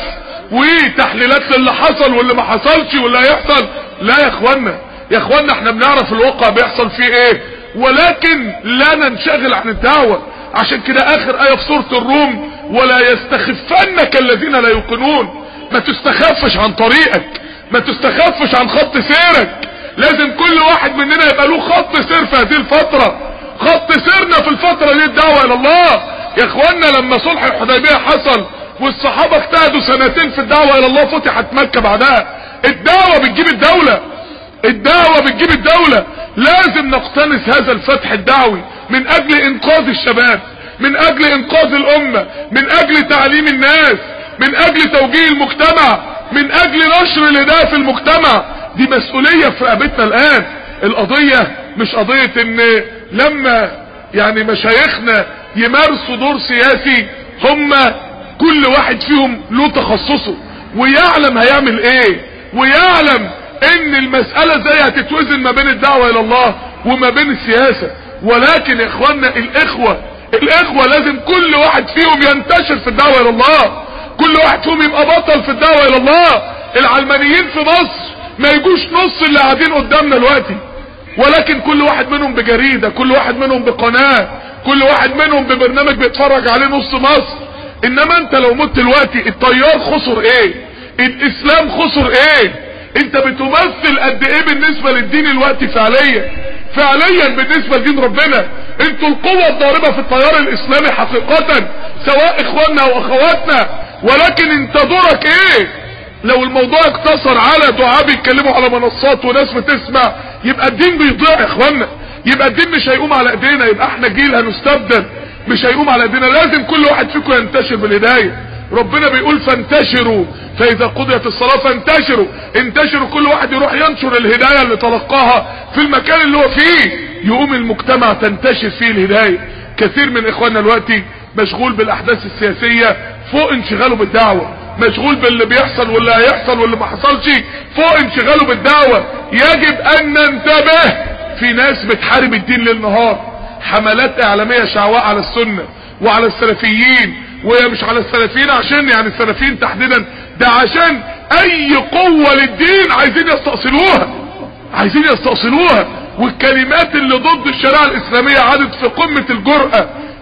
وتحليلات للي حصل واللي ما حصلش واللي هيحصل. لا يا اخوانا يا اخوانا احنا بنعرف الواقع بيحصل فيه ايه، ولكن لا ننشغل عن الدعوة. عشان كده اخر اية في سورة الروم، ولا يستخفنك الذين لا يوقنون، ما تستخفش عن طريقك، ما تستخفش عن خط سيرك. لازم كل واحد مننا يبقى له خط سير في هذه الفترة. خط سيرنا في الفترة دي الدعوة الى الله. يا اخوانا لما صلح الحديبية حصل والصحابة اجتهدوا سنتين في الدعوة الى الله، فتحت مكة بعدها. الدعوة بتجيب الدولة، الدعوة بتجيب الدولة. لازم نقتنص هذا الفتح الدعوي من اجل انقاذ الشباب، من اجل انقاذ الامة، من اجل تعليم الناس، من اجل توجيه المجتمع، من اجل نشر الهداية في المجتمع. دي مسؤولية في رقبتنا الان. القضية مش قضية ان لما يعني مشايخنا يمارسوا دور سياسي هم كل واحد فيهم له تخصصه ويعلم هيعمل ايه، ويعلم ان المسألة زي هتتوزن ما بين الدعوة الى الله وما بين السياسة. ولكن يا اخوانا الاخوة الاخوة لازم كل واحد فيهم ينتشر في الدعوة الى الله، كل واحد فيهم يبقى بطل في الدعوة الى الله. العلمانيين في مصر ما يجوش نص اللي قاعدين قدامنا دلوقتي، ولكن كل واحد منهم بجريدة، كل واحد منهم بقناة، كل واحد منهم ببرنامج بيتفرج عليه نص مصر. انما انت لو مت دلوقتي التيار خسر ايه؟ الاسلام خسر ايه؟ انت بتمثل قد ايه بالنسبة للدين الوقت فعليا؟ فعليا بالنسبة لدين ربنا انتوا القوة الضاربة في التيار الاسلامي حقيقة، سواء اخواننا او اخواتنا. ولكن انت دورك ايه؟ لو الموضوع اقتصر على دعاء بيتكلموا على منصات وناس بتسمع، يبقى الدين بيضيع يا اخوانا، يبقى الدين مش هيقوم على ايدينا، يبقى احنا جيل هنستبدل، مش هيقوم على ايدينا. لازم كل واحد فيكم ينتشر بالهداية. ربنا بيقول فانتشروا فاذا قضيت الصلاة فانتشروا، انتشروا، كل واحد يروح ينشر الهداية اللي تلقاها في المكان اللي هو فيه، يقوم المجتمع تنتشر فيه الهداية. كثير من اخواننا دلوقتي مشغول بالاحداث السياسية فوق انشغاله بالدعوة، مشغول باللي بيحصل واللي هيحصل واللي ما حصلش فوق انشغاله بالدعوة. يجب ان ننتبه، في ناس بتحارب الدين للنهار، حملات اعلامية شعواء على السنة وعلى السلفيين، وهي مش على السلفيين عشان يعني السلفيين تحديدا، ده عشان اي قوة للدين عايزين يستأصلوها، عايزين يستأصلوها. والكلمات اللي ضد الشريعة الاسلامية عادت في قمة الجرأة،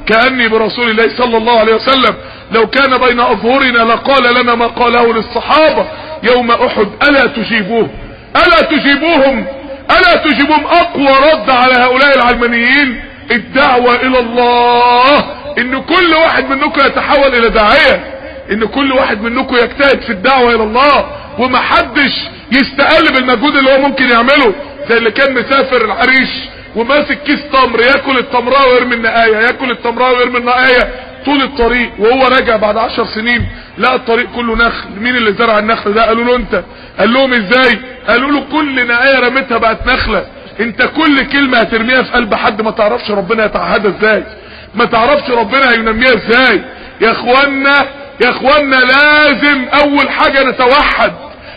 كأني برسول الله صلى الله عليه وسلم لو كان بين أظهرنا لقال لنا ما قاله للصحابة يوم أحد ألا تجيبوه ألا تجيبوهم ألا تجيبوهم. أقوى رد على هؤلاء العلمانيين الدعوة إلى الله، إن كل واحد منكم يتحول إلى داعية، إن كل واحد منكم يجتهد في الدعوة إلى الله، ومحدش يستقل بالمجهود اللي هو ممكن يعمله، زي اللي كان مسافر العريش وماسك كيس تمر ياكل التمرايه ويرمي النقايه، ياكل التمرايه ويرمي النقايه طول الطريق، وهو راجع بعد عشر سنين لقى الطريق كله نخل. مين اللي زرع النخل ده؟ قالوا له انت. قال لهم ازاي؟ قالوا له كل نقايه رميتها بقت نخله، انت كل كلمه هترميها في قلب حد ما تعرفش ربنا يتعهدها ازاي، ما تعرفش ربنا هينميها ازاي. يا اخوانا يا اخوانا لازم اول حاجه نتوحد،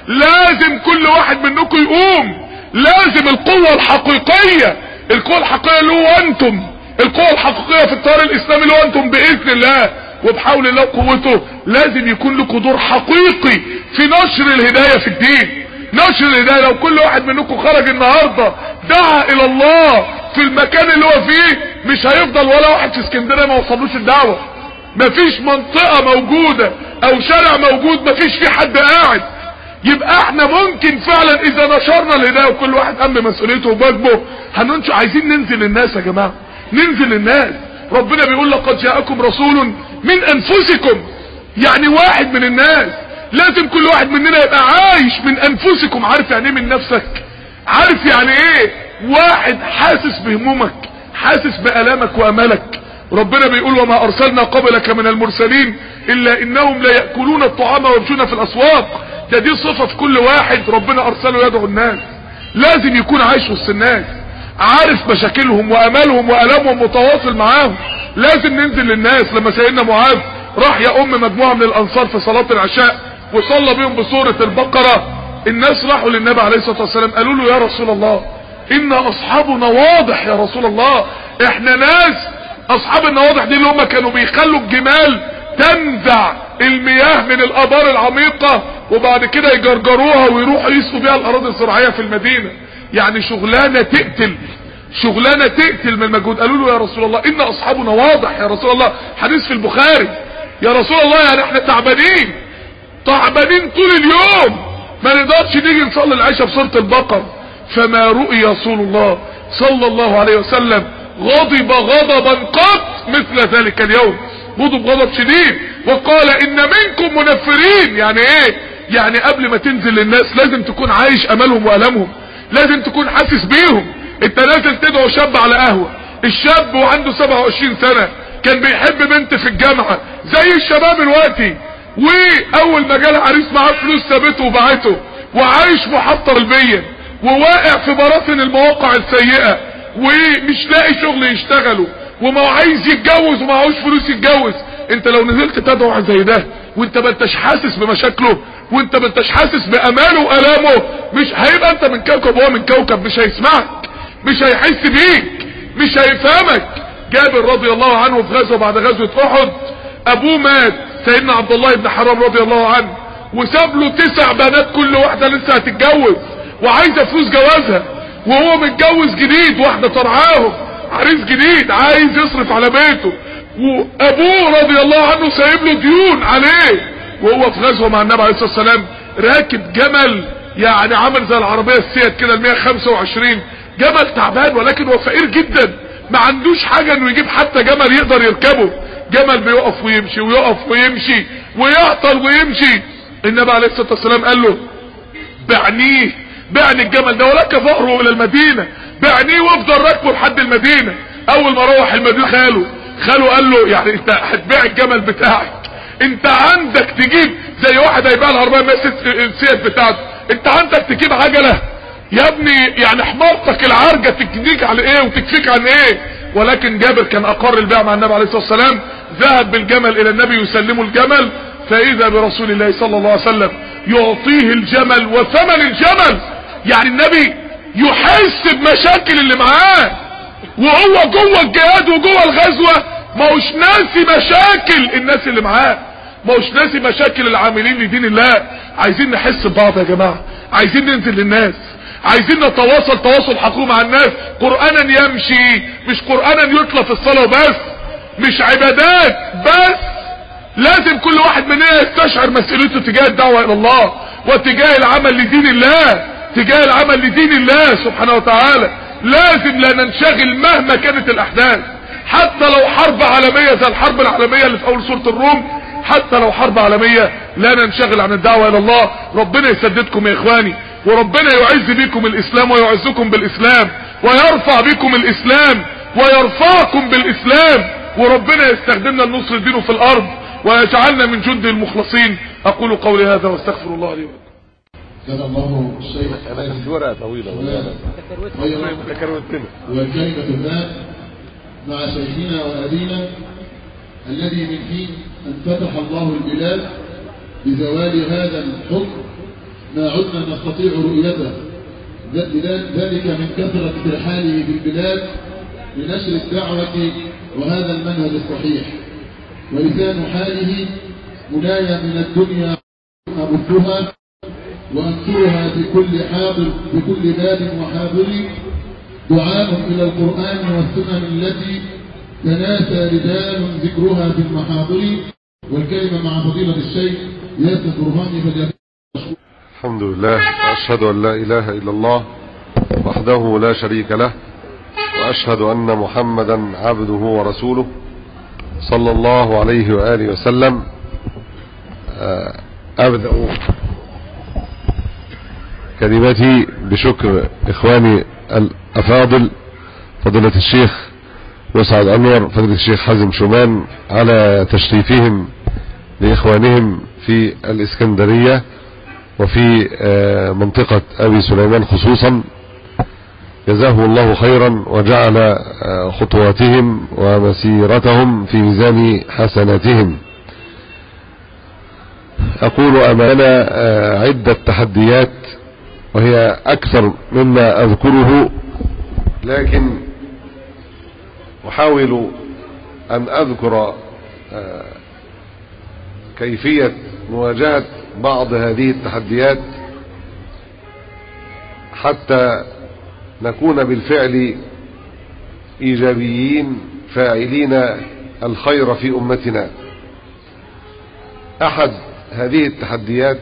لازم كل واحد منكم يقوم، لازم القوه الحقيقيه، القوة الحقيقية اللي هو انتم، القوة الحقيقية في التيار الاسلامي اللي هو انتم باذن الله وبحول الله وقوته. لازم يكون لكم دور حقيقي في نشر الهداية في الدين، نشر الهداية. لو كل واحد منكم خرج النهاردة دعا الى الله في المكان اللي هو فيه، مش هيفضل ولا واحد في اسكندرية ما وصلوش الدعوة. مفيش منطقة موجودة او شارع موجود مفيش فيه حد قاعد. يبقى احنا ممكن فعلا اذا نشرنا الهداية وكل واحد قام بمسؤوليته وواجبه هننشر. عايزين ننزل للناس يا جماعة، ننزل للناس. ربنا بيقول لقد جاءكم رسول من انفسكم، يعني واحد من الناس. لازم كل واحد مننا يبقى عايش من انفسكم. عارف يعني ايه من نفسك؟ عارف يعني ايه واحد حاسس بهمومك، حاسس بألامك وامالك. ربنا بيقول وما ارسلنا قبلك من المرسلين الا انهم لا يأكلون الطعام ويمشون في الاسواق. ده دي صفة في كل واحد ربنا ارسله يدعو الناس. لازم يكون عايش وسط الناس، عارف مشاكلهم وامالهم والامهم متواصل معاهم. لازم ننزل للناس. لما سيدنا معاذ راح يؤم مجموعة من الانصار في صلاة العشاء وصلى بهم بسورة البقرة، الناس راحوا للنبي عليه الصلاة والسلام قالوا له يا رسول الله ان اصحابنا واضح يا رسول الله، احنا ناس اصحاب النواضح دي اللي هم كانوا بيخلوا الجمال تنزع المياه من الابار العميقة وبعد كده يجرجروها ويروحوا يسقوا بيها الاراضي الزراعية في المدينة. يعني شغلانة تقتل، شغلانة تقتل من المجهود. قالوا له يا رسول الله ان اصحابنا واضح يا رسول الله، حديث في البخاري. يا رسول الله يعني احنا تعبانين تعبانين طول اليوم، ما نقدرش نيجي نصلي العشاء بسورة البقرة. فما رؤي رسول الله صلى الله عليه وسلم غضب غضبا قط مثل ذلك اليوم، غضب غضب شديد وقال ان منكم منفرين. يعني ايه؟ يعني قبل ما تنزل للناس لازم تكون عايش امالهم والامهم، لازم تكون حاسس بيهم. انت نازل تدعو شاب على قهوة، الشاب وعنده سبعة وعشرين سنة كان بيحب بنت في الجامعة زي الشباب الوقتي، واول ما جاله عريس معاه فلوس سابته وبعته وعايش محطة قلبيا وواقع في براثن المواقع السيئة ومش لاقي شغل يشتغله وما عايز يتجوز ومعهوش فلوس يتجوز. انت لو نزلت تدعو زي ده وانت ما انتش حاسس بمشاكله وانت ما انتش حاسس باماله والامه، مش هيبقى انت من كوكب وهو من كوكب، مش هيسمعك، مش هيحس بيك، مش هيفهمك. جابر رضي الله عنه في غزوة بعد غزوة احد ابوه مات سيدنا عبد الله بن حرام رضي الله عنه وساب له تسع بنات كل واحدة لسه هتتجوز وعايزة فلوس جوازها، وهو متجوز جديد واحدة ترعاهم، عريس جديد عايز يصرف على بيته، وابوه رضي الله عنه سايب له ديون عليه. وهو في غزوة مع النبي عليه الصلاة والسلام راكب جمل يعني عمل زي العربية السيات كده ال مية وخمسة وعشرين، جمل تعبان ولكن هو فقير جدا، ما عندوش حاجة انه يجيب حتى جمل يقدر يركبه. جمل بيقف ويمشي ويقف ويمشي ويعطل ويمشي. النبي عليه الصلاة والسلام قال له بعنيه، بعني الجمل ده ولك ظهره الى المدينة، بعنيه وافضل راكبه لحد المدينة. اول ما روح المدينة خاله خاله قال له يعني انت هتبيع الجمل بتاعك؟ انت عندك تجيب زي واحد هيبيع العربية ماسك السيت بتاعته، انت عندك تجيب عجلة يا ابني؟ يعني حمارتك العرجة تكنيك على ايه وتكفيك عن ايه؟ ولكن جابر كان اقر البيع مع النبي عليه الصلاة والسلام، ذهب بالجمل الى النبي يسلمه الجمل، فاذا برسول الله صلى الله عليه وسلم يعطيه الجمل وثمن الجمل. يعني النبي يحس بمشاكل اللي معاه وهو جوه الجهاد وجوه الغزوة، ما هوش ناسي مشاكل الناس اللي معاه، ما هوش ناسي مشاكل العاملين لدين الله. عايزين نحس ببعض يا جماعة، عايزين ننزل للناس، عايزين نتواصل تواصل حقيقي مع الناس، قرآنا يمشي مش قرآنا يطلع في الصلاة وبس. مش عبادات بس، لازم كل واحد مننا يستشعر مسؤوليته تجاه الدعوة الى الله واتجاه العمل لدين الله، تجاه العمل لدين الله سبحانه وتعالى. لازم لا ننشغل مهما كانت الاحداث، حتى لو حرب عالمية زي الحرب العالمية اللي في اول سورة الروم، حتى لو حرب عالمية لا ننشغل عن الدعوة الى الله. ربنا يسددكم يا اخواني، وربنا يعز بكم الاسلام ويعزكم بالاسلام، ويرفع بكم الاسلام ويرفعكم بالاسلام، وربنا يستخدمنا لنصر دينه في الارض ويجعلنا من جند المخلصين. اقول قولي هذا واستغفر الله لي ولكم. كان الله الشيخ ورقة طويلة والكلمة الآن مع شيخنا وأبينا الذي من حين أن فتح الله البلاد بزوال هذا الحكم ما عدنا نستطيع رؤيته، ذلك من كثرة ترحاله في البلاد لنشر الدعوة وهذا المنهج الصحيح، ولسان حاله منايا من الدنيا أمدها وأنشرها في كل حاضر في كل باب وحاضر، دعاء إلى القرآن والسنن التي تناسى رجال ذكرها في المحاضر. والكلمة مع فضيلة الشيخ ياسر برهاني فليتفضل. الحمد لله، وأشهد أن لا إله إلا الله وحده لا شريك له، وأشهد أن محمدا عبده ورسوله صلى الله عليه وآله وسلم. أبدأ كلمتي بشكر إخواني الأفاضل فضيلة الشيخ مسعد أنور، فضيلة الشيخ حازم شومان، على تشريفهم لإخوانهم في الإسكندرية وفي منطقة أبي سليمان خصوصا. جزاهم الله خيرا وجعل خطواتهم ومسيرتهم في ميزان حسناتهم. أقول أمامنا عدة تحديات وهي أكثر مما أذكره، لكن أحاول أن أذكر كيفية مواجهة بعض هذه التحديات حتى نكون بالفعل إيجابيين فاعلين الخير في أمتنا. أحد هذه التحديات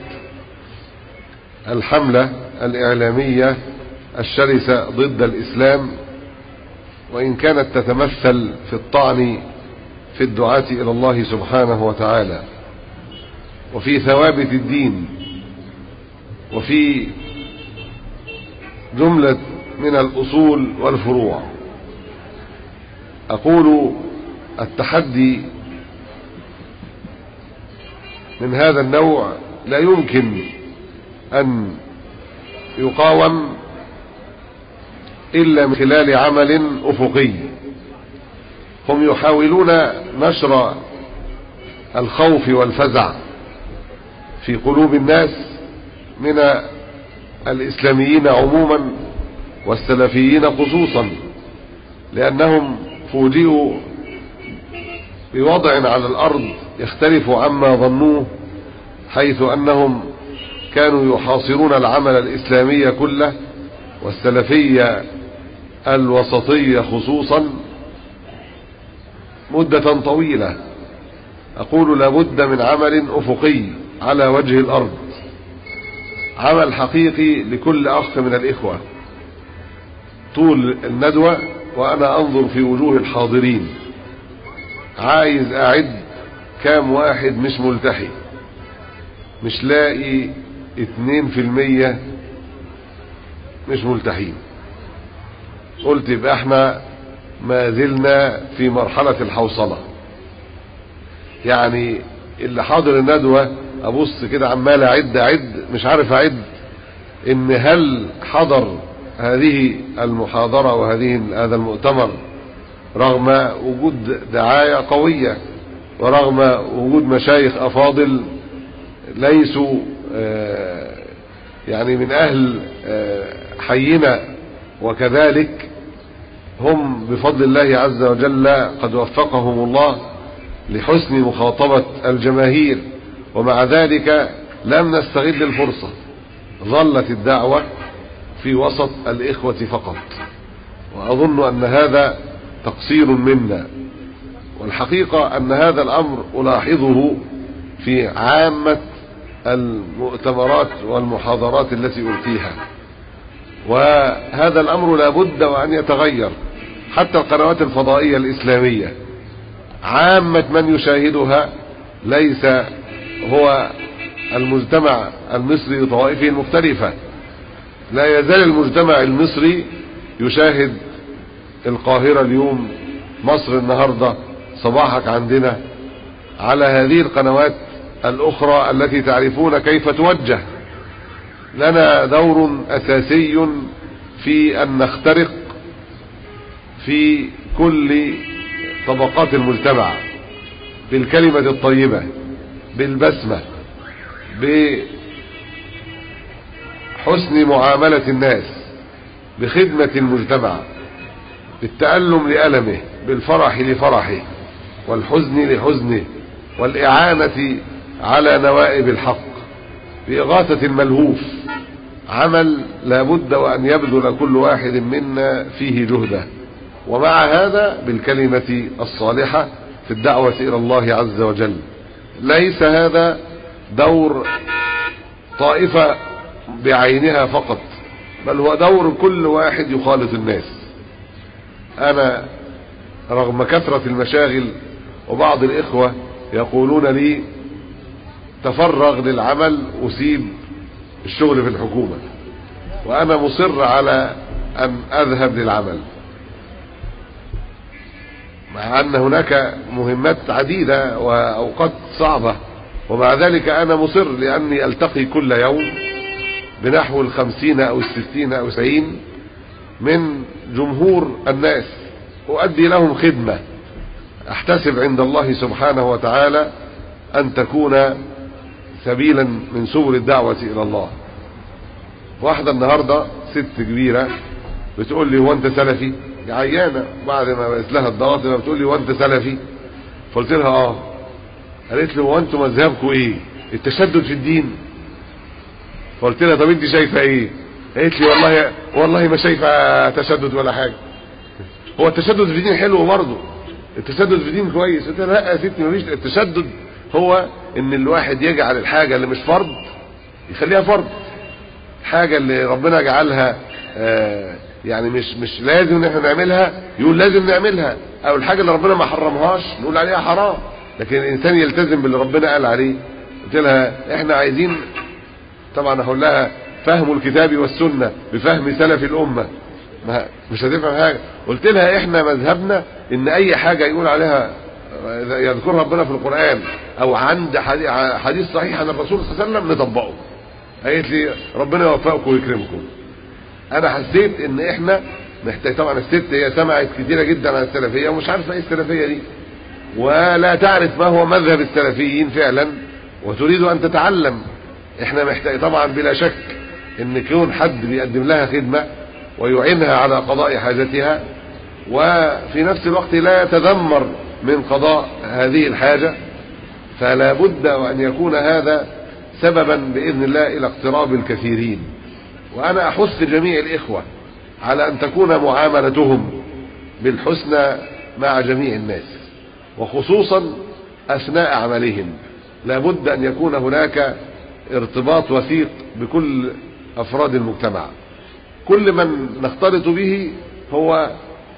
الحملة الإعلامية الشرسة ضد الإسلام، وإن كانت تتمثل في الطعن في الدعاة إلى الله سبحانه وتعالى وفي ثوابت الدين وفي جملة من الأصول والفروع. أقول التحدي من هذا النوع لا يمكن أن يقاوم إلا من خلال عمل أفقي. هم يحاولون نشر الخوف والفزع في قلوب الناس من الإسلاميين عموما والسلفيين خصوصا، لأنهم فوجئوا بوضع على الأرض يختلف عما ظنوه، حيث أنهم كانوا يحاصرون العمل الإسلامي كله والسلفية الوسطية خصوصا مدة طويلة. أقول لابد من عمل أفقي على وجه الأرض، عمل حقيقي لكل أخ من الإخوة. طول الندوة وأنا أنظر في وجوه الحاضرين عايز أعد كام واحد مش ملتحي، مش لاقي اتنين في المية مش ملتحين. قلت يبقى احنا ما زلنا في مرحلة الحوصلة. يعني اللي حاضر الندوة ابص كده عمال اعد اعد مش عارف اعد ان هل حضر هذه المحاضرة وهذه هذا المؤتمر رغم وجود دعاية قوية ورغم وجود مشايخ افاضل ليسوا يعني من اهل حينا، وكذلك هم بفضل الله عز وجل قد وفقهم الله لحسن مخاطبة الجماهير، ومع ذلك لم نستغل الفرصة. ظلت الدعوة في وسط الإخوة فقط، وأظن أن هذا تقصير منا. والحقيقة أن هذا الأمر ألاحظه في عامة المؤتمرات والمحاضرات التي ألقيها، وهذا الأمر لا بد وأن يتغير. حتى القنوات الفضائية الإسلامية عامة من يشاهدها ليس هو المجتمع المصري وطوائفه المختلفة. لا يزال المجتمع المصري يشاهد القاهرة اليوم، مصر النهاردة، صباحك عندنا، على هذه القنوات الأخرى التي تعرفون كيف توجه. لنا دور أساسي في أن نخترق في كل طبقات المجتمع بالكلمة الطيبة، بالبسمة، بحسن معاملة الناس، بخدمة المجتمع، بالتألم لألمه، بالفرح لفرحه، والحزن لحزنه، والإعانة على نوائب الحق، بإغاثة الملهوف. عمل لا بد وأن يبذل كل واحد منا فيه جهده، ومع هذا بالكلمة الصالحة في الدعوة إلى الله عز وجل. ليس هذا دور طائفة بعينها فقط، بل هو دور كل واحد يخالط الناس. أنا رغم كثرة المشاغل وبعض الإخوة يقولون لي تفرغ للعمل وسيب الشغل في الحكومة، وأنا مصر على أن أذهب للعمل، مع أن هناك مهمات عديدة وأوقات صعبة، ومع ذلك أنا مصر، لأني ألتقي كل يوم بنحو الخمسين أو الستين أو سبعين من جمهور الناس، أؤدي لهم خدمة أحتسب عند الله سبحانه وتعالى أن تكون سبيلا من سبل الدعوة إلى الله. واحدة النهاردة ست كبيرة بتقول لي هو أنت سلفي؟ عيانة بعد ما بقيت لها الضغط بتقول لي هو أنت سلفي؟ فقلت لها آه. قالت لي هو أنتم مذهبكم إيه؟ التشدد في الدين؟ فقلت لها طب أنت شايفة إيه؟ قالت لي والله والله ما شايفة تشدد ولا حاجة. هو التشدد في الدين حلو برضه، التشدد في الدين كويس. قلت لها لا يا ستي مفيش. التشدد هو ان الواحد يجعل الحاجة اللي مش فرض يخليها فرض، الحاجة اللي ربنا جعلها آه يعني مش مش لازم ان احنا نعملها يقول لازم نعملها، او الحاجة اللي ربنا ما حرمهاش نقول عليها حرام، لكن الانسان يلتزم باللي ربنا قال عليه. قلت لها احنا عايزين، طبعا هقول لها فهم الكتاب والسنة بفهم سلف الامة، ما مش هتفهم حاجة. قلت لها احنا مذهبنا ان اي حاجة يقول عليها يذكر ربنا في القرآن او عند حديث صحيح عن الرسول صلى الله عليه وسلم نطبقه. قالت لي ربنا يوفقكم ويكرمكم. انا حسيت ان احنا محتاج، طبعا الست هي سمعت كتيرة جدا عن السلفية ومش عارفة ايه السلفية دي، ولا تعرف ما هو مذهب السلفيين فعلا، وتريد ان تتعلم. احنا محتاج طبعا بلا شك ان يكون حد بيقدم لها خدمة ويعينها على قضاء حاجتها، وفي نفس الوقت لا يتذمر من قضاء هذه الحاجة، فلا بد وأن يكون هذا سببا بإذن الله إلى اقتراب الكثيرين. وأنا أحث جميع الإخوة على أن تكون معاملتهم بالحسنى مع جميع الناس، وخصوصا أثناء عملهم. لا بد أن يكون هناك ارتباط وثيق بكل أفراد المجتمع. كل من نختلط به هو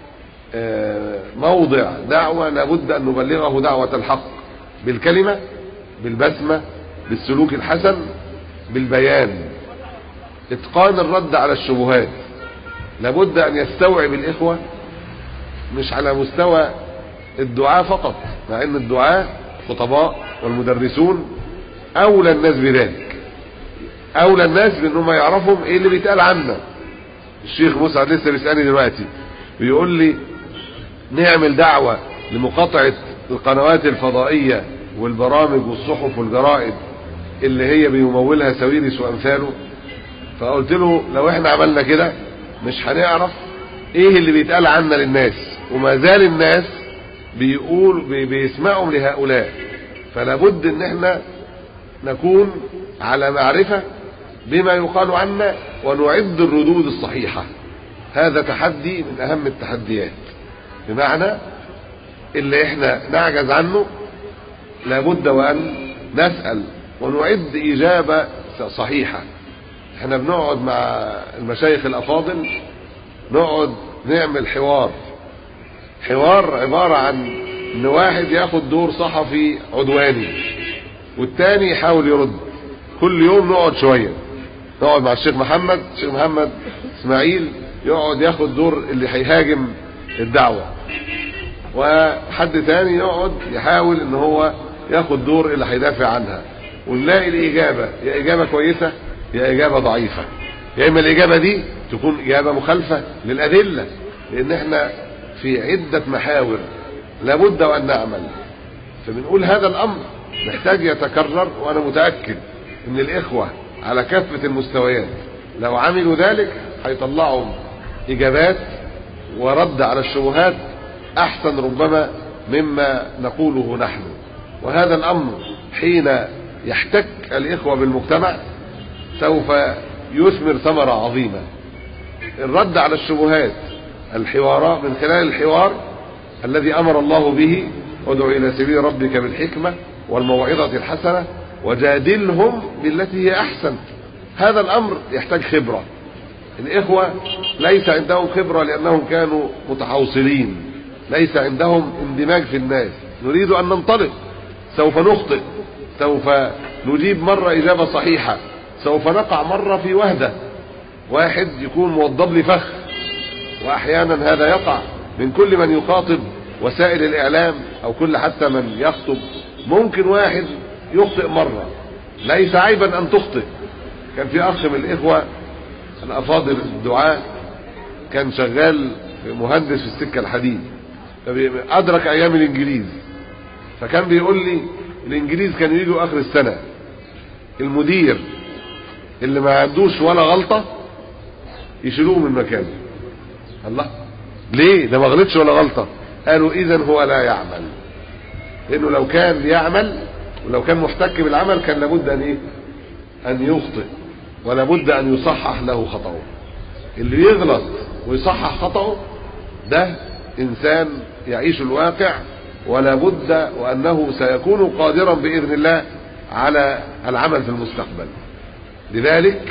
موضع دعوة، لابد أن نبلغه دعوة الحق بالكلمة، بالبسمة، بالسلوك الحسن، بالبيان، اتقان الرد على الشبهات. لابد أن يستوعب الإخوة مش على مستوى الدعاء فقط، مع أن الدعاء خطباء والمدرسون أولى الناس بذلك، أولى الناس بأنهم يعرفهم إيه اللي بيتقال عنا. الشيخ مسعد لسه بيسألني دلوقتي بيقول لي نعمل دعوة لمقاطعة القنوات الفضائية والبرامج والصحف والجرائد اللي هي بيمولها سويرس وأمثاله. فقلت له لو احنا عملنا كده مش هنعرف ايه اللي بيتقال عنا للناس، وما زال الناس بيقول بي بيسمعوا لهؤلاء. فلا بد ان احنا نكون على معرفة بما يقال عنا ونعد الردود الصحيحة. هذا تحدي من اهم التحديات، بمعنى اللي احنا نعجز عنه لابد وأن نسأل ونعد إجابة صحيحة. احنا بنقعد مع المشايخ الأفاضل نقعد نعمل حوار حوار عبارة عن ان واحد ياخد دور صحفي عدواني والتاني يحاول يرد. كل يوم نقعد شوية، نقعد مع الشيخ محمد الشيخ محمد اسماعيل يقعد ياخد دور اللي هيهاجم الدعوة، وحد تاني يقعد يحاول ان هو ياخد دور اللي هيدافع عنها، ونلاقي الإجابة يا إجابة كويسة يا إجابة ضعيفة، يا إما الإجابة دي تكون إجابة مخالفة للأدلة، لأن احنا في عدة محاور لابد وأن نعمل. فبنقول هذا الأمر محتاج يتكرر، وأنا متأكد أن الإخوة على كافة المستويات لو عملوا ذلك هيطلعوا إجابات ورد على الشبهات أحسن ربما مما نقوله نحن. وهذا الأمر حين يحتك الإخوة بالمجتمع سوف يثمر ثمرة عظيمة. الرد على الشبهات الحوار من خلال الحوار الذي أمر الله به: ادع إلى سبيل ربك بالحكمة والموعظة الحسنة وجادلهم بالتي هي أحسن. هذا الأمر يحتاج خبرة. الإخوة ليس عندهم خبرة لأنهم كانوا متحوصلين، ليس عندهم اندماج في الناس. نريد أن ننطلق، سوف نخطئ، سوف نجيب مرة إجابة صحيحة، سوف نقع مرة في وهدة، واحد يكون موضب لي فخ، وأحيانا هذا يقع من كل من يخاطب وسائل الإعلام أو كل حتى من يخطب. ممكن واحد يخطئ مرة، ليس عيبا أن تخطئ. كان في أخ من الإخوة الأفاضل الدعاء كان شغال مهندس في السكة الحديد، أدرك أيام الإنجليز، فكان بيقول لي الإنجليز كانوا يجوا آخر السنة المدير اللي ما عندوش ولا غلطة يشيلوه من مكانه. الله، ليه؟ ده ما غلطش ولا غلطة. قالوا إذن هو لا يعمل، لأنه لو كان يعمل ولو كان محتك بالعمل كان لابد أن إيه؟ أن يخطئ، ولا بد أن يصحح له خطأه. اللي يغلط ويصحح خطأه ده إنسان يعيش الواقع، ولا بد وأنه سيكون قادرا بإذن الله على العمل في المستقبل. لذلك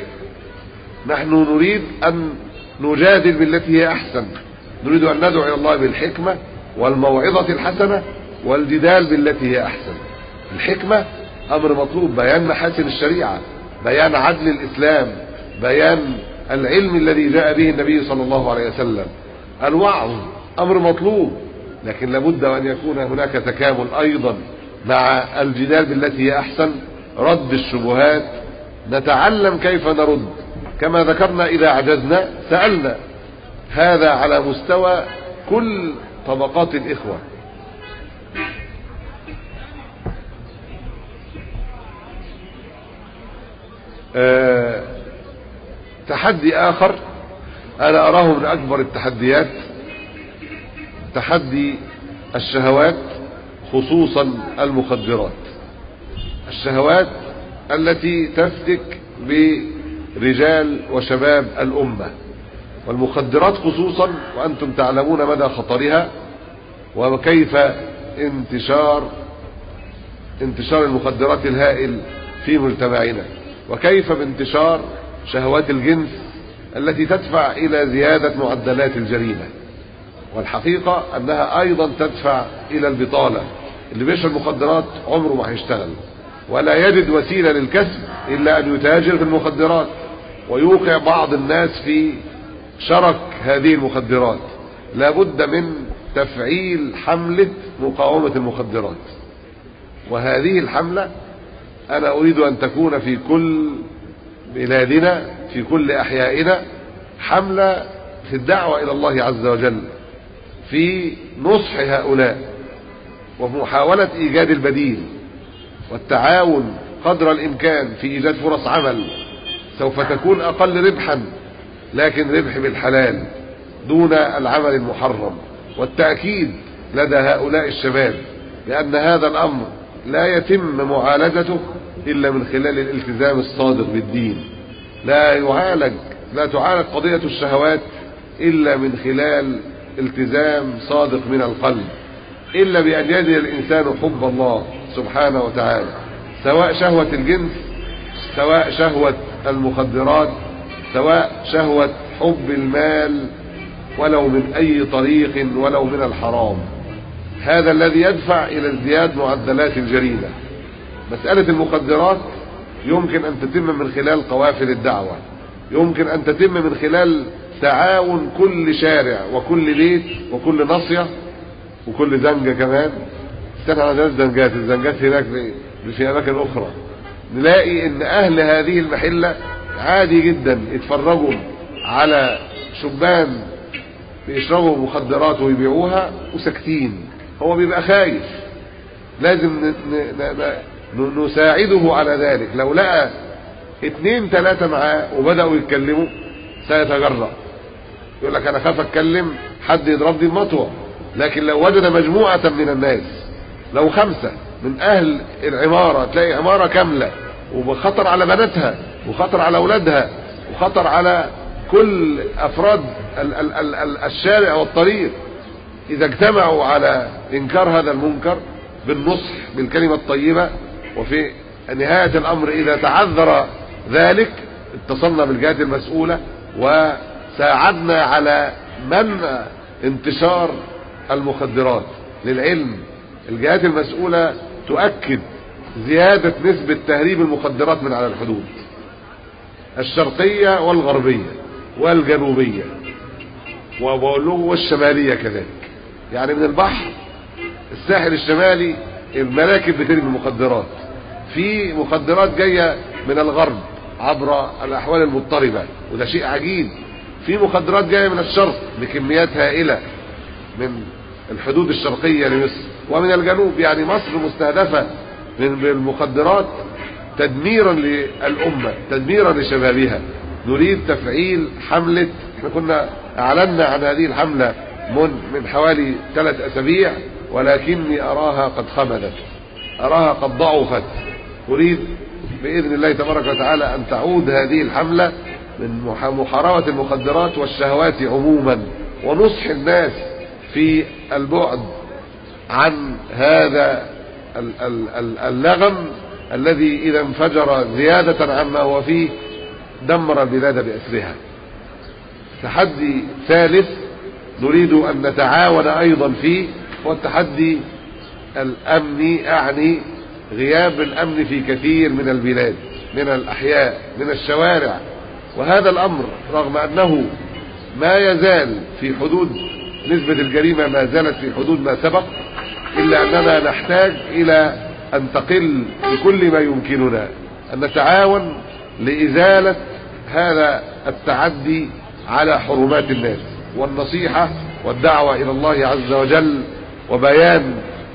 نحن نريد أن نجادل بالتي هي أحسن، نريد أن ندعو إلى الله بالحكمة والموعظة الحسنة والجدال بالتي هي أحسن. الحكمة أمر مطلوب، بيان محاسن الشريعة، بيان عدل الإسلام، بيان العلم الذي جاء به النبي صلى الله عليه وسلم. الوعظ أمر مطلوب، لكن لابد أن يكون هناك تكامل أيضا مع الجدال بالتي هي أحسن، رد الشبهات، نتعلم كيف نرد. كما ذكرنا إذا عجزنا سألنا. هذا على مستوى كل طبقات الإخوة. أه تحدي آخر أنا أراه من أكبر التحديات، تحدي الشهوات، خصوصا المخدرات. الشهوات التي تفتك برجال وشباب الأمة، والمخدرات خصوصا، وأنتم تعلمون مدى خطرها وكيف انتشار انتشار المخدرات الهائل في مجتمعنا، وكيف بانتشار شهوات الجنس التي تدفع إلى زيادة معدلات الجريمة. والحقيقة أنها أيضا تدفع إلى البطالة. اللي بيشرب مخدرات عمره ما هيشتغل ولا يجد وسيلة للكسب إلا أن يتاجر في المخدرات، ويوقع بعض الناس في شرك هذه المخدرات. لابد من تفعيل حملة مقاومة المخدرات، وهذه الحملة أنا أريد أن تكون في كل بلادنا، في كل أحيائنا، حملة في الدعوة إلى الله عز وجل، في نصح هؤلاء ومحاولة إيجاد البديل، والتعاون قدر الإمكان في إيجاد فرص عمل سوف تكون أقل ربحا، لكن ربح بالحلال دون العمل المحرم. والتأكيد لدى هؤلاء الشباب لأن هذا الأمر لا يتم معالجته إلا من خلال الالتزام الصادق بالدين. لا يعالج لا تعالج قضية الشهوات إلا من خلال التزام صادق من القلب، إلا بأن يجد الإنسان حب الله سبحانه وتعالى، سواء شهوة الجنس، سواء شهوة المخدرات، سواء شهوة حب المال، ولو من أي طريق ولو من الحرام. هذا الذي يدفع إلى ازدياد معدلات الجريمة. مسألة المخدرات يمكن أن تتم من خلال قوافل الدعوة، يمكن أن تتم من خلال تعاون كل شارع وكل بيت وكل نصية وكل زنجة كمان. استنى على الزنجات، الزنجات هناك في أماكن أخرى نلاقي إن أهل هذه المحلة عادي جدا يتفرجوا على شبان بيشربوا مخدرات ويبيعوها وساكتين. هو بيبقى خايف، لازم نساعده على ذلك. لو لقى اتنين تلاتة معاه وبدأوا يتكلموا سيتجرأ، يقول لك انا خاف اتكلم حد يضربني بمطوة. لكن لو وجد مجموعة من الناس، لو خمسة من اهل العمارة، تلاقي عمارة كاملة وخطر على بناتها وخطر على اولادها وخطر على كل افراد ال ال ال ال الشارع والطريق، اذا اجتمعوا على انكار هذا المنكر بالنصح بالكلمة الطيبة، وفي نهاية الامر اذا تعذر ذلك اتصلنا بالجهات المسؤولة وساعدنا على منع انتشار المخدرات. للعلم الجهات المسؤولة تؤكد زيادة نسبة تهريب المخدرات من على الحدود الشرقية والغربية والجنوبية والشمالية كذلك. يعني من البحر الساحل الشمالي المراكب بترمي المخدرات، في مخدرات جاية من الغرب عبر الأحوال المضطربة وده شيء عجيب، في مخدرات جاية من الشرق بكميات هائلة من الحدود الشرقية لمصر ومن الجنوب. يعني مصر مستهدفة من المخدرات تدميرا للأمة، تدميرا لشبابها. نريد تفعيل حملة، احنا كنا اعلنا عن هذه الحملة من, من حوالي ثلاث اسابيع، ولكني اراها قد خمدت، اراها قد ضعفت. اريد باذن الله تبارك وتعالى ان تعود هذه الحملة من محاربة المخدرات والشهوات عموما، ونصح الناس في البعد عن هذا اللغم الذي اذا انفجر زيادة عما هو فيه دمر البلاد بأسرها. تحدي ثالث نريد أن نتعاون أيضا فيه هو التحدي الأمني، أعني غياب الأمن في كثير من البلاد، من الأحياء، من الشوارع. وهذا الأمر رغم أنه ما يزال في حدود نسبة الجريمة ما زالت في حدود ما سبق، إلا أننا نحتاج إلى أن تقل بكل ما يمكننا، أن نتعاون لإزالة هذا التعدي على حرمات الناس، والنصيحة والدعوة إلى الله عز وجل، وبيان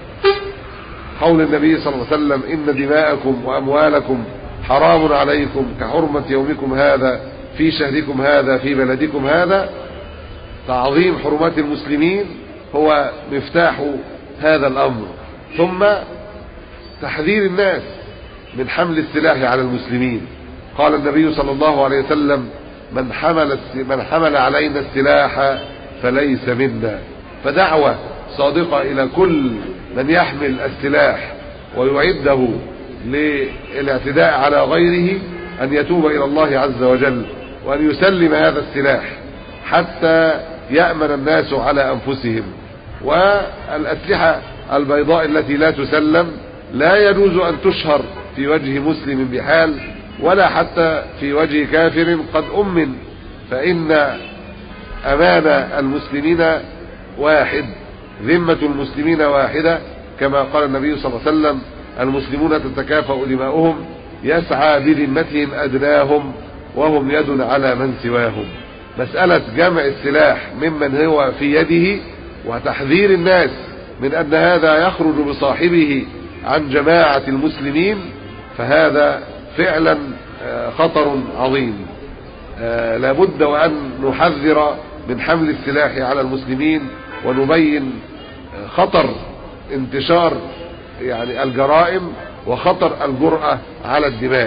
قول النبي صلى الله عليه وسلم: إن دماءكم وأموالكم حرام عليكم كحرمة يومكم هذا في شهركم هذا في بلدكم هذا. تعظيم حرمات المسلمين هو مفتاح هذا الأمر. ثم تحذير الناس من حمل السلاح على المسلمين. قال النبي صلى الله عليه وسلم: من حمل من حمل علينا السلاح فليس منا. فدعوة صادقة إلى كل من يحمل السلاح ويعده للاعتداء على غيره أن يتوب إلى الله عز وجل، وأن يسلم هذا السلاح حتى يأمن الناس على أنفسهم. والأسلحة البيضاء التي لا تسلم لا يجوز أن تشهر في وجه مسلم بحال، ولا حتى في وجه كافر قد أمن، فإن أمان المسلمين واحد، ذمة المسلمين واحدة، كما قال النبي صلى الله عليه وسلم: المسلمون تتكافأ دماؤهم يسعى بذمتهم أدناهم وهم يد على من سواهم. مسألة جمع السلاح ممن هو في يده وتحذير الناس من أن هذا يخرج بصاحبه عن جماعة المسلمين، فهذا فعلا خطر عظيم. لابد وأن نحذر من حمل السلاح على المسلمين، ونبين خطر انتشار يعني الجرائم وخطر الجرأة على الدماء.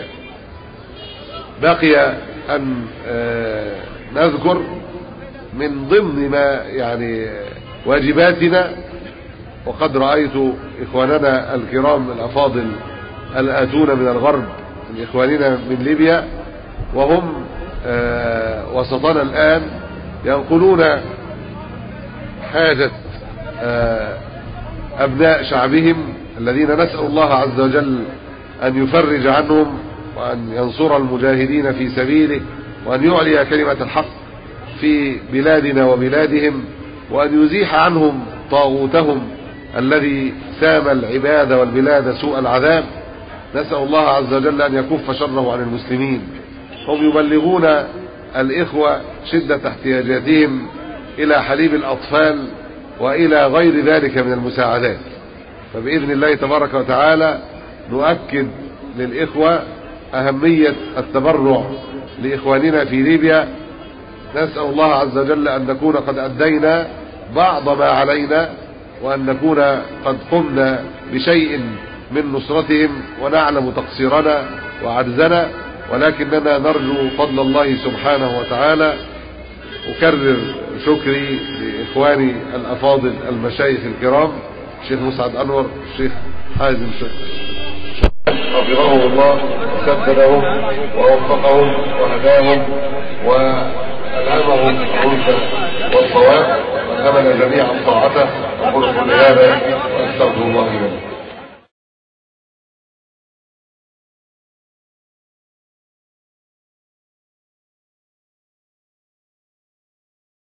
بقي أن نذكر من ضمن ما يعني واجباتنا وقد رأيت إخواننا الكرام الأفاضل الآتون من الغرب من إخواننا من ليبيا وهم وسطنا الآن ينقلون حاجة أبناء شعبهم الذين نسأل الله عز وجل أن يفرج عنهم وأن ينصر المجاهدين في سبيله وأن يعلي كلمة الحق في بلادنا وبلادهم وأن يزيح عنهم طاغوتهم الذي سام العباد والبلاد سوء العذاب. نسأل الله عز وجل أن يكف شره عن المسلمين. هم يبلغون الإخوة شدة احتياجاتهم إلى حليب الأطفال وإلى غير ذلك من المساعدات، فبإذن الله تبارك وتعالى نؤكد للإخوة أهمية التبرع لإخواننا في ليبيا. نسأل الله عز وجل أن نكون قد أدينا بعض ما علينا وأن نكون قد قمنا بشيء من نصرتهم ونعلم تقصيرنا وعجزنا، ولكننا نرجو فضل الله سبحانه وتعالى. أكرر شكري لإخواني الأفاضل المشايخ الكرام الشيخ مسعد أنور الشيخ حازم حفظهم الله وسددهم ووفقهم وهداهم وألهمهم العنف والصواب وأمن جميعا طاعته. أقول قولي هذا وأستغفر الله لي.